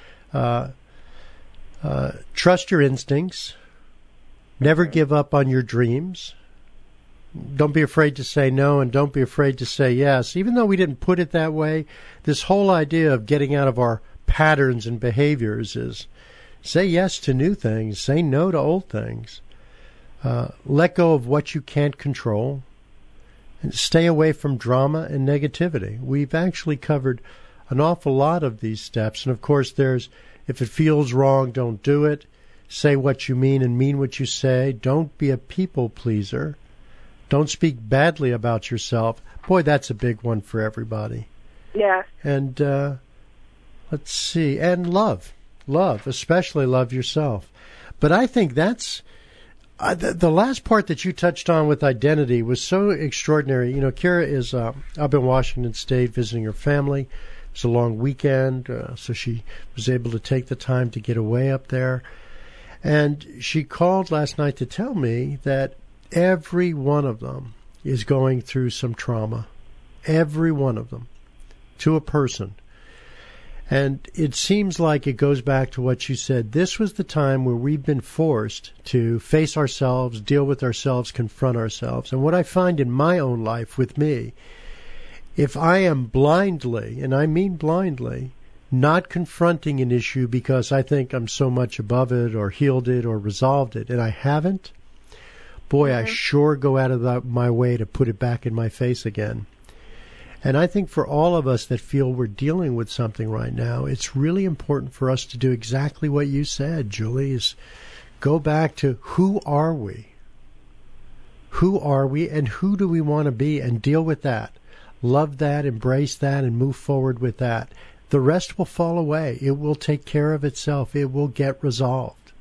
Speaker 2: trust your instincts. Never give up on your dreams. Don't be afraid to say no, and don't be afraid to say yes. Even though we didn't put it that way, this whole idea of getting out of our patterns and behaviors is say yes to new things, say no to old things. Let go of what you can't control, and stay away from drama and negativity. We've actually covered an awful lot of these steps. And of course, there's, if it feels wrong, don't do it. Say what you mean and mean what you say. Don't be a people pleaser. Don't speak badly about yourself. Boy, that's a big one for everybody.
Speaker 4: Yeah.
Speaker 2: And let's see. And love, especially love yourself. But I think that's the last part that you touched on with identity was so extraordinary. Kira is up in Washington State visiting her family. It's a long weekend, so she was able to take the time to get away up there. And she called last night to tell me that every one of them is going through some trauma. Every one of them, to a person. And it seems like it goes back to what you said. This was the time where we've been forced to face ourselves, deal with ourselves, confront ourselves. And what I find in my own life with me, if I am blindly, and I mean blindly, not confronting an issue because I think I'm so much above it or healed it or resolved it, and I haven't, boy, I sure go out of my way to put it back in my face again. And I think for all of us that feel we're dealing with something right now, it's really important for us to do exactly what you said, Julie, is go back to who are we? Who are we and who do we want to be, and deal with that. Love that, embrace that, and move forward with that. The rest will fall away. It will take care of itself. It will get resolved.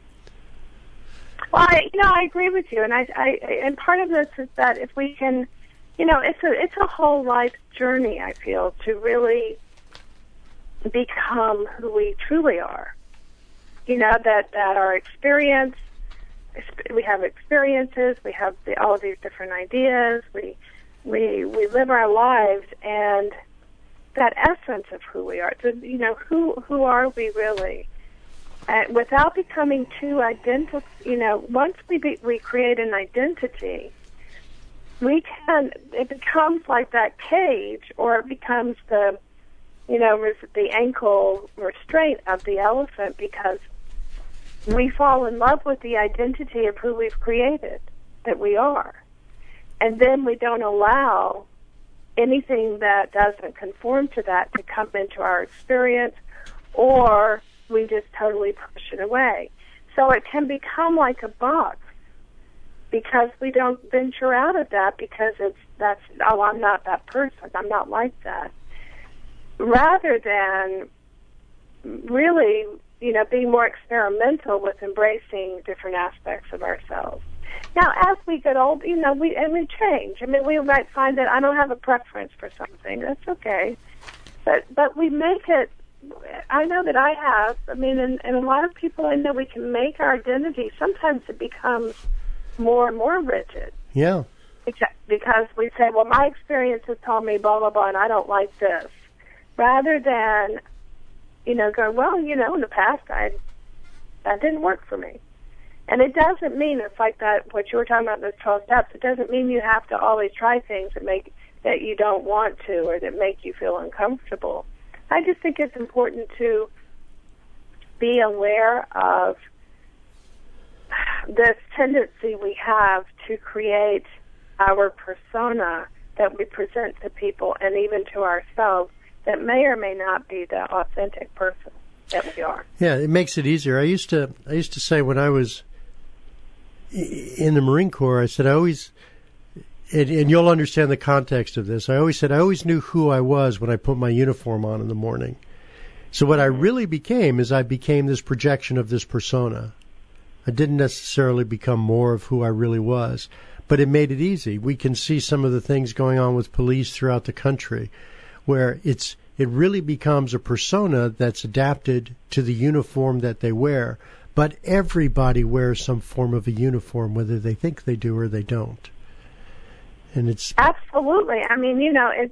Speaker 4: Well, I agree with you, and and part of this is that if we can, it's a whole life journey. I feel to really become who we truly are. That our experience, we have experiences, we have all of these different ideas. We we live our lives, and that essence of who we are. Who are we really? And without becoming too once we create an identity, it becomes like that cage, or it becomes the ankle restraint of the elephant, because we fall in love with the identity of who we've created, that we are. And then we don't allow anything that doesn't conform to that to come into our experience, or we just totally push it away. So it can become like a box, because we don't venture out of that, because I'm not that person, I'm not like that. Rather than really, being more experimental with embracing different aspects of ourselves. Now, as we get old, we change. I mean, we might find that I don't have a preference for something. That's okay. But we make it, I know that I have, and a lot of people I know, we can make our identity, sometimes it becomes more and more rigid.
Speaker 2: Yeah.
Speaker 4: Because we say, well, my experience has told me blah, blah, blah, and I don't like this. Rather than, go, well, in the past, that didn't work for me. And it doesn't mean, it's like that, what you were talking about, those 12 steps, it doesn't mean you have to always try things that you don't want to, or that make you feel uncomfortable. I just think it's important to be aware of this tendency we have to create our persona that we present to people and even to ourselves that may or may not be the authentic person that we are.
Speaker 2: Yeah, it makes it easier. I used to say when I was in the Marine Corps, I said I always, and you'll understand the context of this, I always said I always knew who I was when I put my uniform on in the morning. So what I really became is I became this projection of this persona. I didn't necessarily become more of who I really was, but it made it easy. We can see some of the things going on with police throughout the country where it really becomes a persona that's adapted to the uniform that they wear. But everybody wears some form of a uniform, whether they think they do or they don't. And it's
Speaker 4: absolutely. I mean, it's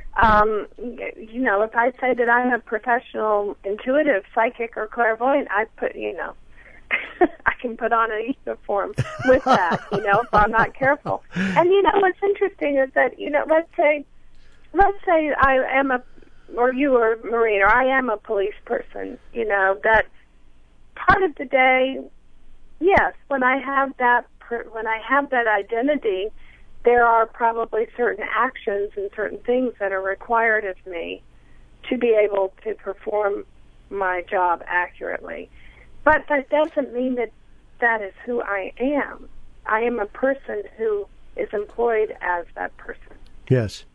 Speaker 4: if I say that I'm a professional intuitive, psychic, or clairvoyant, I put I can put on a uniform with that, if I'm not careful. And what's interesting is that let's say I am or you are a Marine, or I am a police person, that part of the day, yes, when I have that identity, there are probably certain actions and certain things that are required of me to be able to perform my job accurately. But that doesn't mean that is who I am. I am a person who is employed as that person.
Speaker 2: Yes.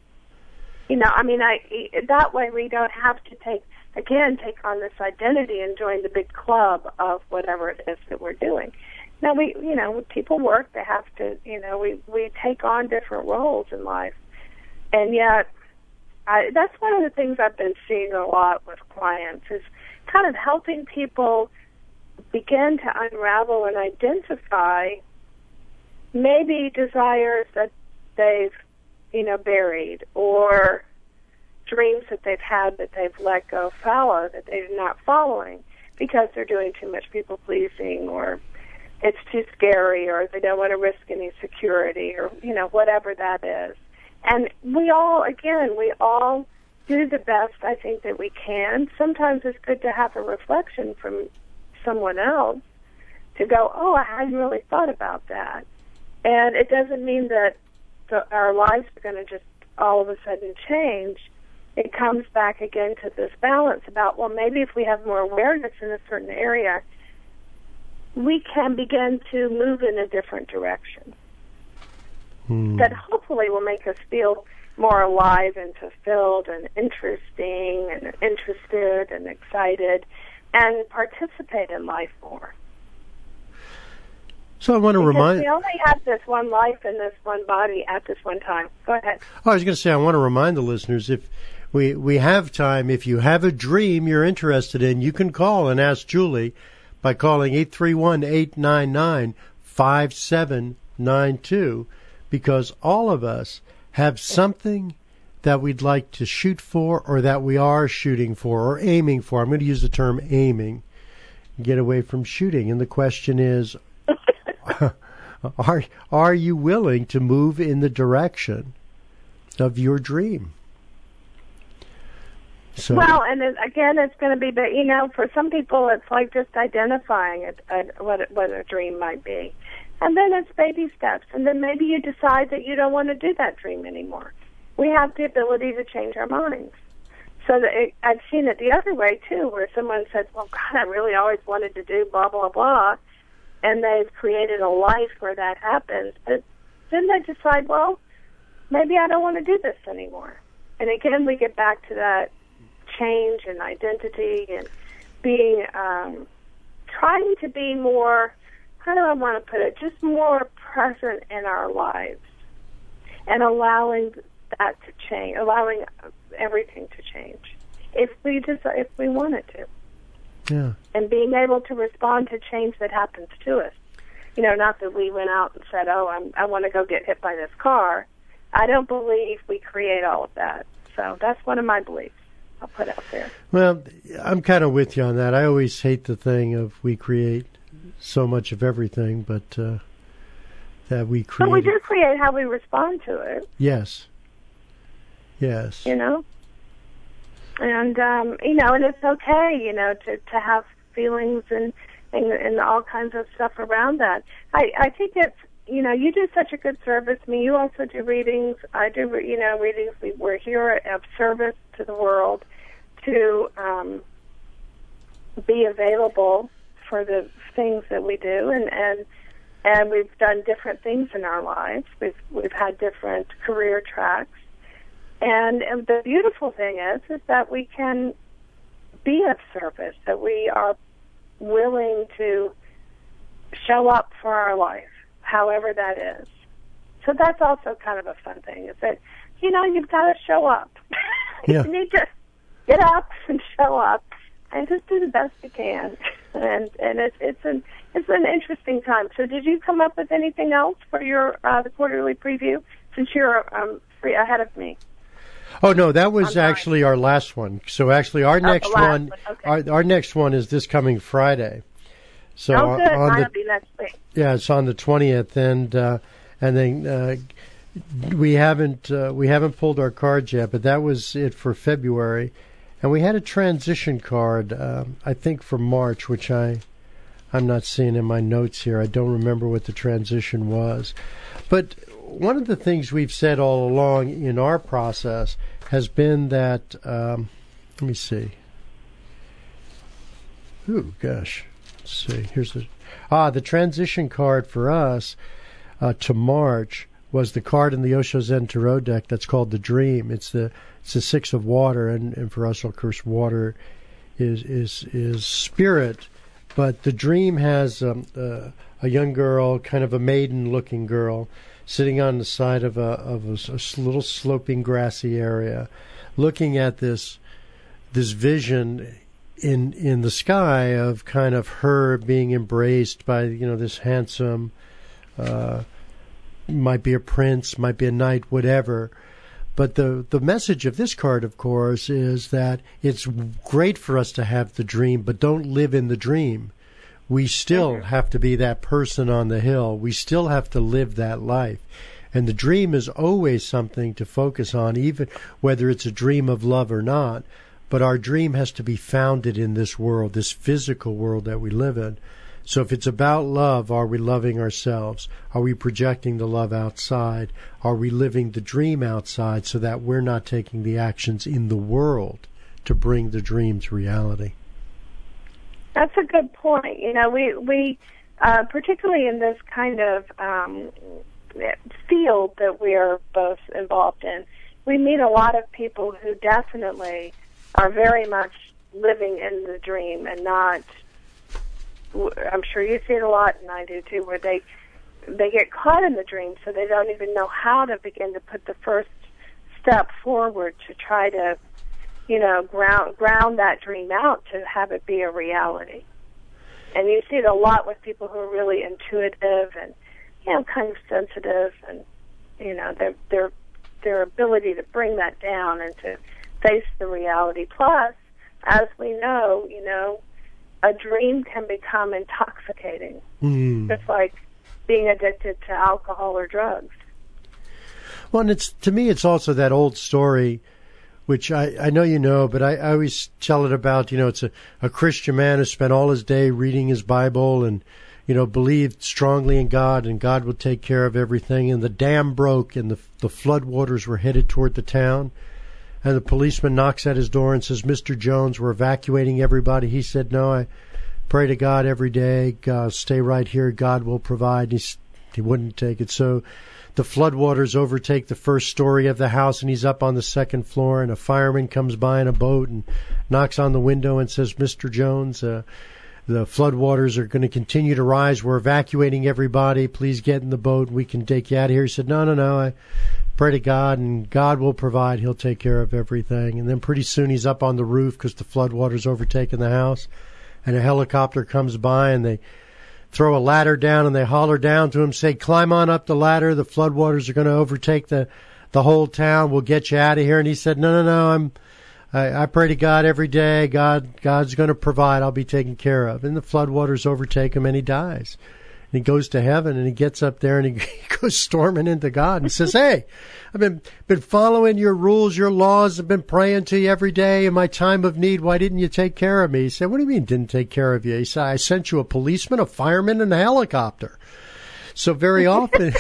Speaker 4: That way we don't have to take on this identity and join the big club of whatever it is that we're doing. Now, people work, they have to, we take on different roles in life. And yet, that's one of the things I've been seeing a lot with clients is kind of helping people begin to unravel and identify maybe desires that they've, buried, or dreams that they've had that they've let go fallow, that they're not following because they're doing too much people-pleasing, or it's too scary, or they don't want to risk any security, or, whatever that is. And we all do the best, I think, that we can. Sometimes it's good to have a reflection from someone else to go, oh, I hadn't really thought about that. And it doesn't mean that our lives are going to just all of a sudden change. It comes back again to this balance about, well, maybe if we have more awareness in a certain area, we can begin to move in a different direction. That hopefully will make us feel more alive and fulfilled and interesting and interested and excited and participate in life more.
Speaker 2: So I want to remind...
Speaker 4: we only have this one life and this one body at this one time. Go ahead.
Speaker 2: Oh, I was going to say, I want to remind the listeners, if we have time, if you have a dream you're interested in, you can call and ask Julie by calling 831-899-5792, because all of us have something that we'd like to shoot for, or that we are shooting for or aiming for. I'm going to use the term aiming, get away from shooting. And the question is, are you willing to move in the direction of your dream? So,
Speaker 4: well, and again, it's going to be, for some people, it's like just identifying what a dream might be. And then it's baby steps. And then maybe you decide that you don't want to do that dream anymore. We have the ability to change our minds. So I've seen it the other way, too, where someone says, well, God, I really always wanted to do blah, blah, blah. And they've created a life where that happens. But then they decide, well, maybe I don't want to do this anymore. And again, we get back to that change and identity and being, trying to be more, how do I want to put it, just more present in our lives and allowing that to change, allowing everything to change if we wanted to.
Speaker 2: Yeah.
Speaker 4: And being able to respond to change that happens to us. Not that we went out and said, I want to go get hit by this car. I don't believe we create all of that. So that's one of my beliefs I'll put out there.
Speaker 2: Well, I'm kind of with you on that. I always hate the thing of we create so much of everything, but that we create.
Speaker 4: But we do create how we respond to it.
Speaker 2: Yes. Yes.
Speaker 4: And and it's okay, to have feelings and all kinds of stuff around that. I think it's, you do such a good service. I mean, you also do readings. I do, readings. We're here of service to the world to be available for the things that we do, and we've done different things in our lives. We've had different career tracks. And the beautiful thing is that we can be of service, that we are willing to show up for our life, however that is. So that's also kind of a fun thing, is that, you've got to show up.
Speaker 2: Yeah.
Speaker 4: You need to get up and show up and just do the best you can. And it's an interesting time. So did you come up with anything else for your the quarterly preview, since you're free ahead of me?
Speaker 2: Oh no, that was actually our last one. So actually, our next one,
Speaker 4: okay.
Speaker 2: our next one is this coming Friday. So
Speaker 4: good. That'll be next week.
Speaker 2: Yeah, it's on the 20th, and then we haven't pulled our cards yet, but that was it for February, and we had a transition card, I think for March, which I'm not seeing in my notes here. I don't remember what the transition was, but one of the things we've said all along in our process has been that, let me see. Ooh, gosh. Let's see. Here's the transition card for us to March was the card in the Osho Zen Tarot deck that's called the Dream. It's the Six of Water, and for us, of course, water is spirit. But the Dream has a young girl, kind of a maiden-looking girl, sitting on the side of a little sloping grassy area, looking at this vision in the sky of kind of her being embraced by this handsome, might be a prince, might be a knight, whatever. But the message of this card, of course, is that it's great for us to have the dream, but don't live in the dream. We still have to be that person on the hill. We still have to live that life. And the dream is always something to focus on, even whether it's a dream of love or not. But our dream has to be founded in this world, this physical world that we live in. So if it's about love, are we loving ourselves? Are we projecting the love outside? Are we living the dream outside so that we're not taking the actions in the world to bring the dream to reality?
Speaker 4: That's a good point. We particularly in this kind of field that we are both involved in, we meet a lot of people who definitely are very much living in the dream and not, I'm sure you see it a lot, and I do too, where they get caught in the dream, so they don't even know how to begin to put the first step forward to try to ground that dream out to have it be a reality. And you see it a lot with people who are really intuitive and, kind of sensitive, and, they're their ability to bring that down and to face the reality. Plus, as we know, a dream can become intoxicating, just like being addicted to alcohol or drugs.
Speaker 2: Well, and to me, it's also that old story, which I know you know, but I always tell it about, it's a Christian man who spent all his day reading his Bible and, believed strongly in God, and God would take care of everything. And the dam broke, and the flood waters were headed toward the town. And the policeman knocks at his door and says, "Mr. Jones, we're evacuating everybody." He said, "No, I pray to God every day. Stay right here. God will provide." He wouldn't take it. So the floodwaters overtake the first story of the house, and he's up on the second floor, and a fireman comes by in a boat and knocks on the window and says, "Mr. Jones, the floodwaters are going to continue to rise. We're evacuating everybody. Please get in the boat. We can take you out of here." He said, No. I pray to God, and God will provide. He'll take care of everything. And then pretty soon he's up on the roof because the floodwaters overtaken the house, and a helicopter comes by, and they throw a ladder down, and they holler down to him, say, "Climb on up the ladder. The floodwaters are going to overtake the whole town. We'll get you out of here." And he said, No. I pray to God every day. God's going to provide. I'll be taken care of. And the floodwaters overtake him, and he dies. And he goes to heaven, and he gets up there, and he goes storming into God and says, "Hey, I've been following your rules, your laws. I've been praying to you every day in my time of need. Why didn't you take care of me?" He said, "What do you mean didn't take care of you?" He said, "I sent you a policeman, a fireman, and a helicopter." So very often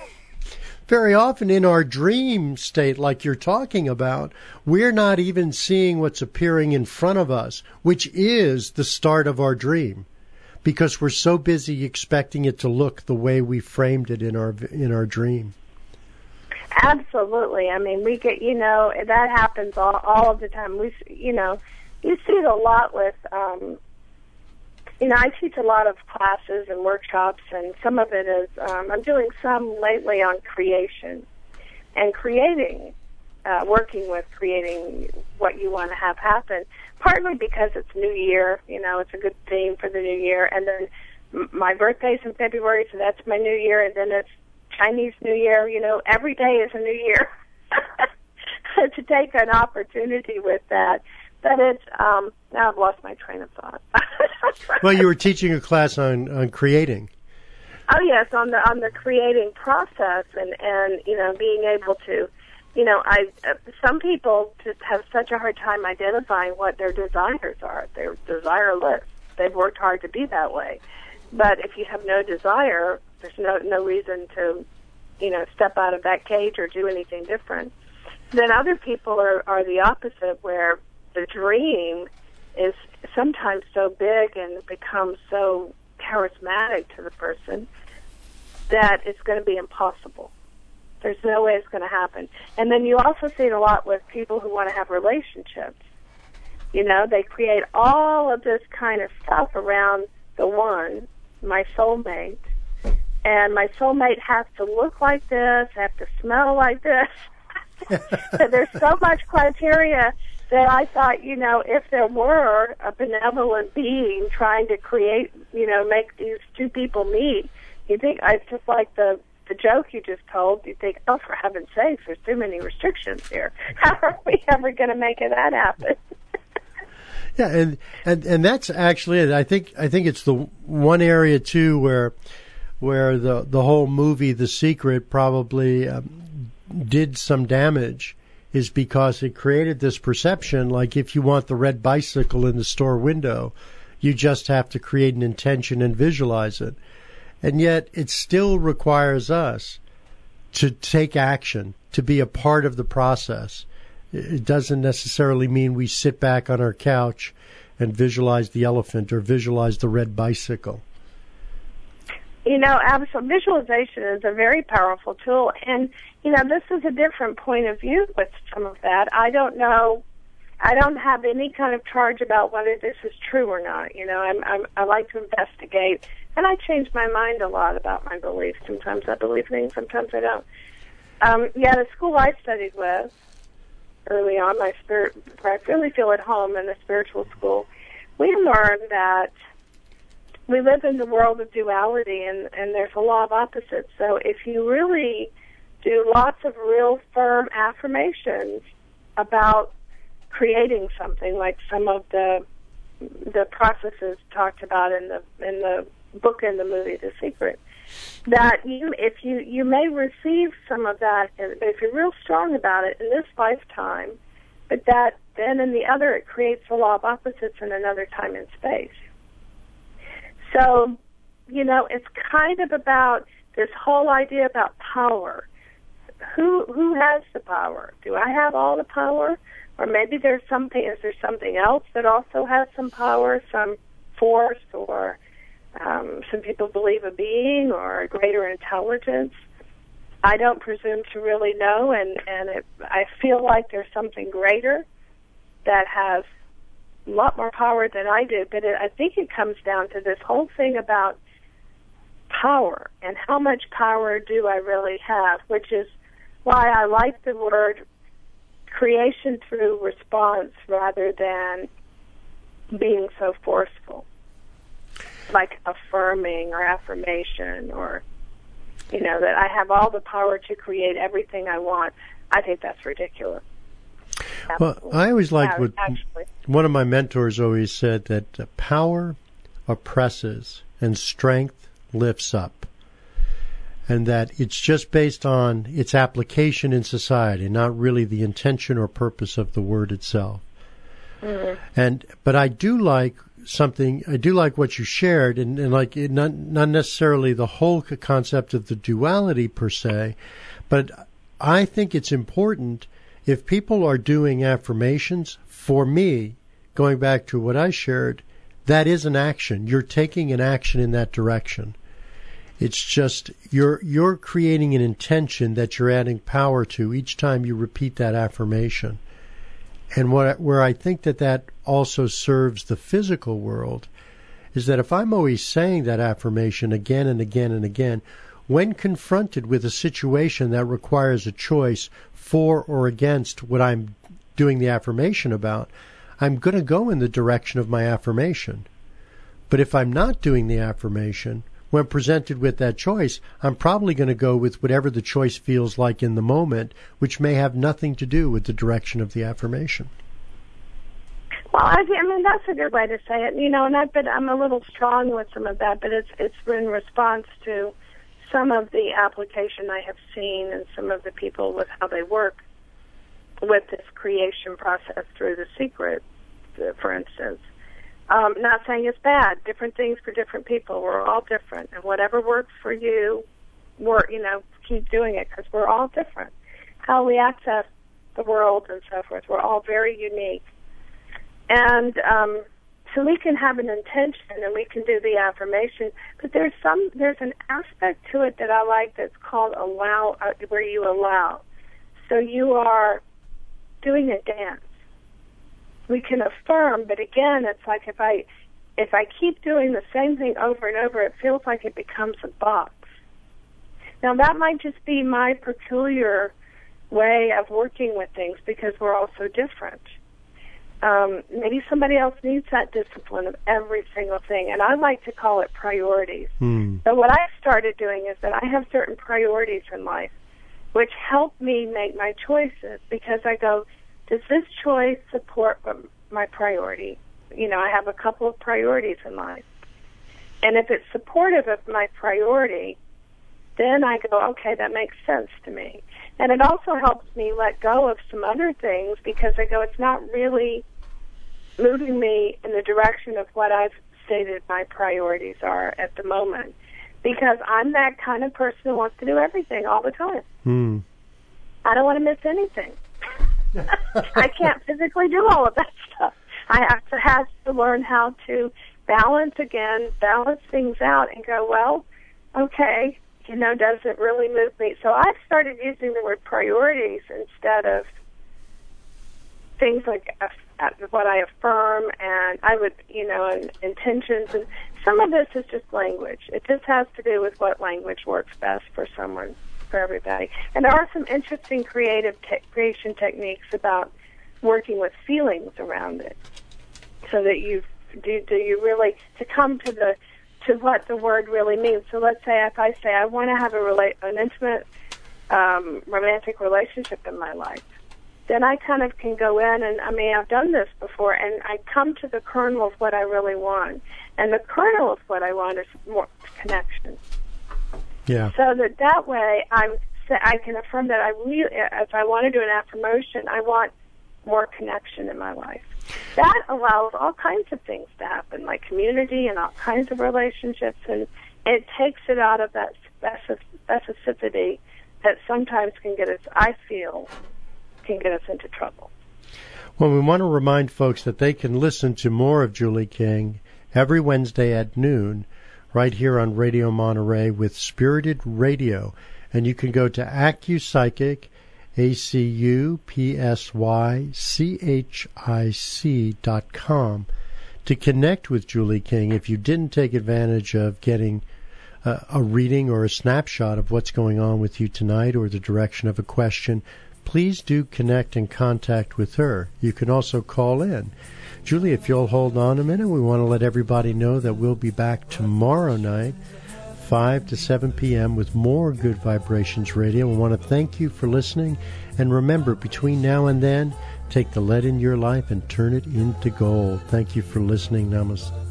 Speaker 2: in our dream state, like you're talking about, we're not even seeing what's appearing in front of us, which is the start of our dream, because we're so busy expecting it to look the way we framed it in our dream.
Speaker 4: Absolutely. I mean, we get, that happens all of the time. You see it a lot with, I teach a lot of classes and workshops, and some of it is, I'm doing some lately on creation and working with creating what you want to have happen, partly because it's New Year, it's a good theme for the New Year, and then my birthday's in February, so that's my New Year, and then it's Chinese New Year, every day is a New Year. To take an opportunity with that. But it's, now I've lost my train of thought.
Speaker 2: Well, you were teaching a class on creating.
Speaker 4: Oh yes, on the creating process, and being able to, some people just have such a hard time identifying what their desires are. They're desireless. They've worked hard to be that way, but if you have no desire, there's no reason to, step out of that cage or do anything different. Then other people are the opposite, where the dream is sometimes so big and becomes so charismatic to the person that it's going to be impossible. There's no way it's going to happen. And then you also see it a lot with people who want to have relationships. They create all of this kind of stuff around the one, my soulmate. And my soulmate has to look like this, have to smell like this. So there's so much criteria that I thought, if there were a benevolent being trying to create, make these two people meet, you think, it's just like the joke you just told, you think, oh, for heaven's sakes, there's too many restrictions here. How are we ever going to make that happen?
Speaker 2: Yeah, and that's actually it. I think it's the one area too where the whole movie The Secret probably did some damage, is because it created this perception like if you want the red bicycle in the store window, you just have to create an intention and visualize it. And yet it still requires us to take action, to be a part of the process. It doesn't necessarily mean we sit back on our couch and visualize the elephant or visualize the red bicycle.
Speaker 4: Absolute visualization is a very powerful tool, and this is a different point of view with some of that. I don't know. I don't have any kind of charge about whether this is true or not. I like to investigate, and I change my mind a lot about my beliefs. Sometimes I believe things, sometimes I don't. The school I studied with early on, where I really feel at home in the spiritual school, we learned that we live in the world of duality, and there's a law of opposites. So if you really do lots of real firm affirmations about creating something, like some of the processes talked about in the book and the movie The Secret. That you may receive some of that if you're real strong about it in this lifetime, but that then in the other it creates the law of opposites in another time and space. So, it's kind of about this whole idea about power. Who has the power? Do I have all the power? Or maybe is there something else that also has some power, some force, or some people believe a being or a greater intelligence? I don't presume to really know, and I feel like there's something greater that has a lot more power than I do. But I think it comes down to this whole thing about power and how much power do I really have, which is why I like the word creation through response rather than being so forceful, like affirming or affirmation, or that I have all the power to create everything I want. I think that's ridiculous.
Speaker 2: Well, I always liked what one of my mentors always said, that power oppresses and strength lifts up, and that it's just based on its application in society, not really the intention or purpose of the word itself. Mm-hmm. But I do like what you shared, and like not necessarily the whole concept of the duality per se, but I think it's important if people are doing affirmations. For me, going back to what I shared, that is an action. You're taking an action in that direction. It's just you're creating an intention that you're adding power to each time you repeat that affirmation. And where I think that also serves the physical world is that if I'm always saying that affirmation again and again and again, when confronted with a situation that requires a choice for or against what I'm doing the affirmation about, I'm going to go in the direction of my affirmation. But if I'm not doing the affirmation, when presented with that choice, I'm probably going to go with whatever the choice feels like in the moment, which may have nothing to do with the direction of the affirmation.
Speaker 4: Well, I mean, that's a good way to say it, but I'm a little strong with some of that, but it's in response to some of the application I have seen and some of the people with how they work with this creation process through The Secret, for instance. Not saying it's bad. Different things for different people. We're all different, and whatever works for you, keep doing it, because we're all different. How we access the world and so forth, we're all very unique. And so we can have an intention and we can do the affirmation, but there's an aspect to it that I like that's called allow, where you allow. So you are doing a dance. We can affirm, but again, it's like if I keep doing the same thing over and over, it feels like it becomes a box. Now, that might just be my peculiar way of working with things because we're all so different. Maybe somebody else needs that discipline of every single thing, and I like to call it priorities. So what I started doing is that I have certain priorities in life which help me make my choices, because I go, does this choice support my priority? I have a couple of priorities in life. And if it's supportive of my priority, then I go, okay, that makes sense to me. And it also helps me let go of some other things, because I go, it's not really moving me in the direction of what I've stated my priorities are at the moment, because I'm that kind of person who wants to do everything all the time. I don't want to miss anything. I can't physically do all of that stuff. I have to learn how to balance things out and go, well, okay, does it really move me? So I've started using the word priorities instead of things like what I affirm, and I would, and intentions. And some of this is just language. It just has to do with what language works best for someone, for everybody. And there are some interesting creation techniques about working with feelings around it, so that you really to come to what the word really means. So let's say if I say I want to have an intimate romantic relationship in my life, then I kind of can go in and, I mean, I've done this before, and I come to the kernel of what I really want. And the kernel of what I want is more connection.
Speaker 2: Yeah.
Speaker 4: So that way I can affirm that I really, if I want to do an affirmation, I want more connection in my life. That allows all kinds of things to happen, like community and all kinds of relationships, and it takes it out of that specificity that sometimes can get us, I feel, can get us into trouble.
Speaker 2: Well, we want to remind folks that they can listen to more of Julie King every Wednesday at noon right here on Radio Monterey with Spirited Radio. And you can go to AcuPsychic, AcuPsychic.com to connect with Julie King if you didn't take advantage of getting a reading or a snapshot of what's going on with you tonight or the direction of a question. Please do connect and contact with her. You can also call in. Julie, if you'll hold on a minute, we want to let everybody know that we'll be back tomorrow night, 5 to 7 p.m. with more Good Vibrations Radio. We want to thank you for listening. And remember, between now and then, take the lead in your life and turn it into gold. Thank you for listening. Namaste.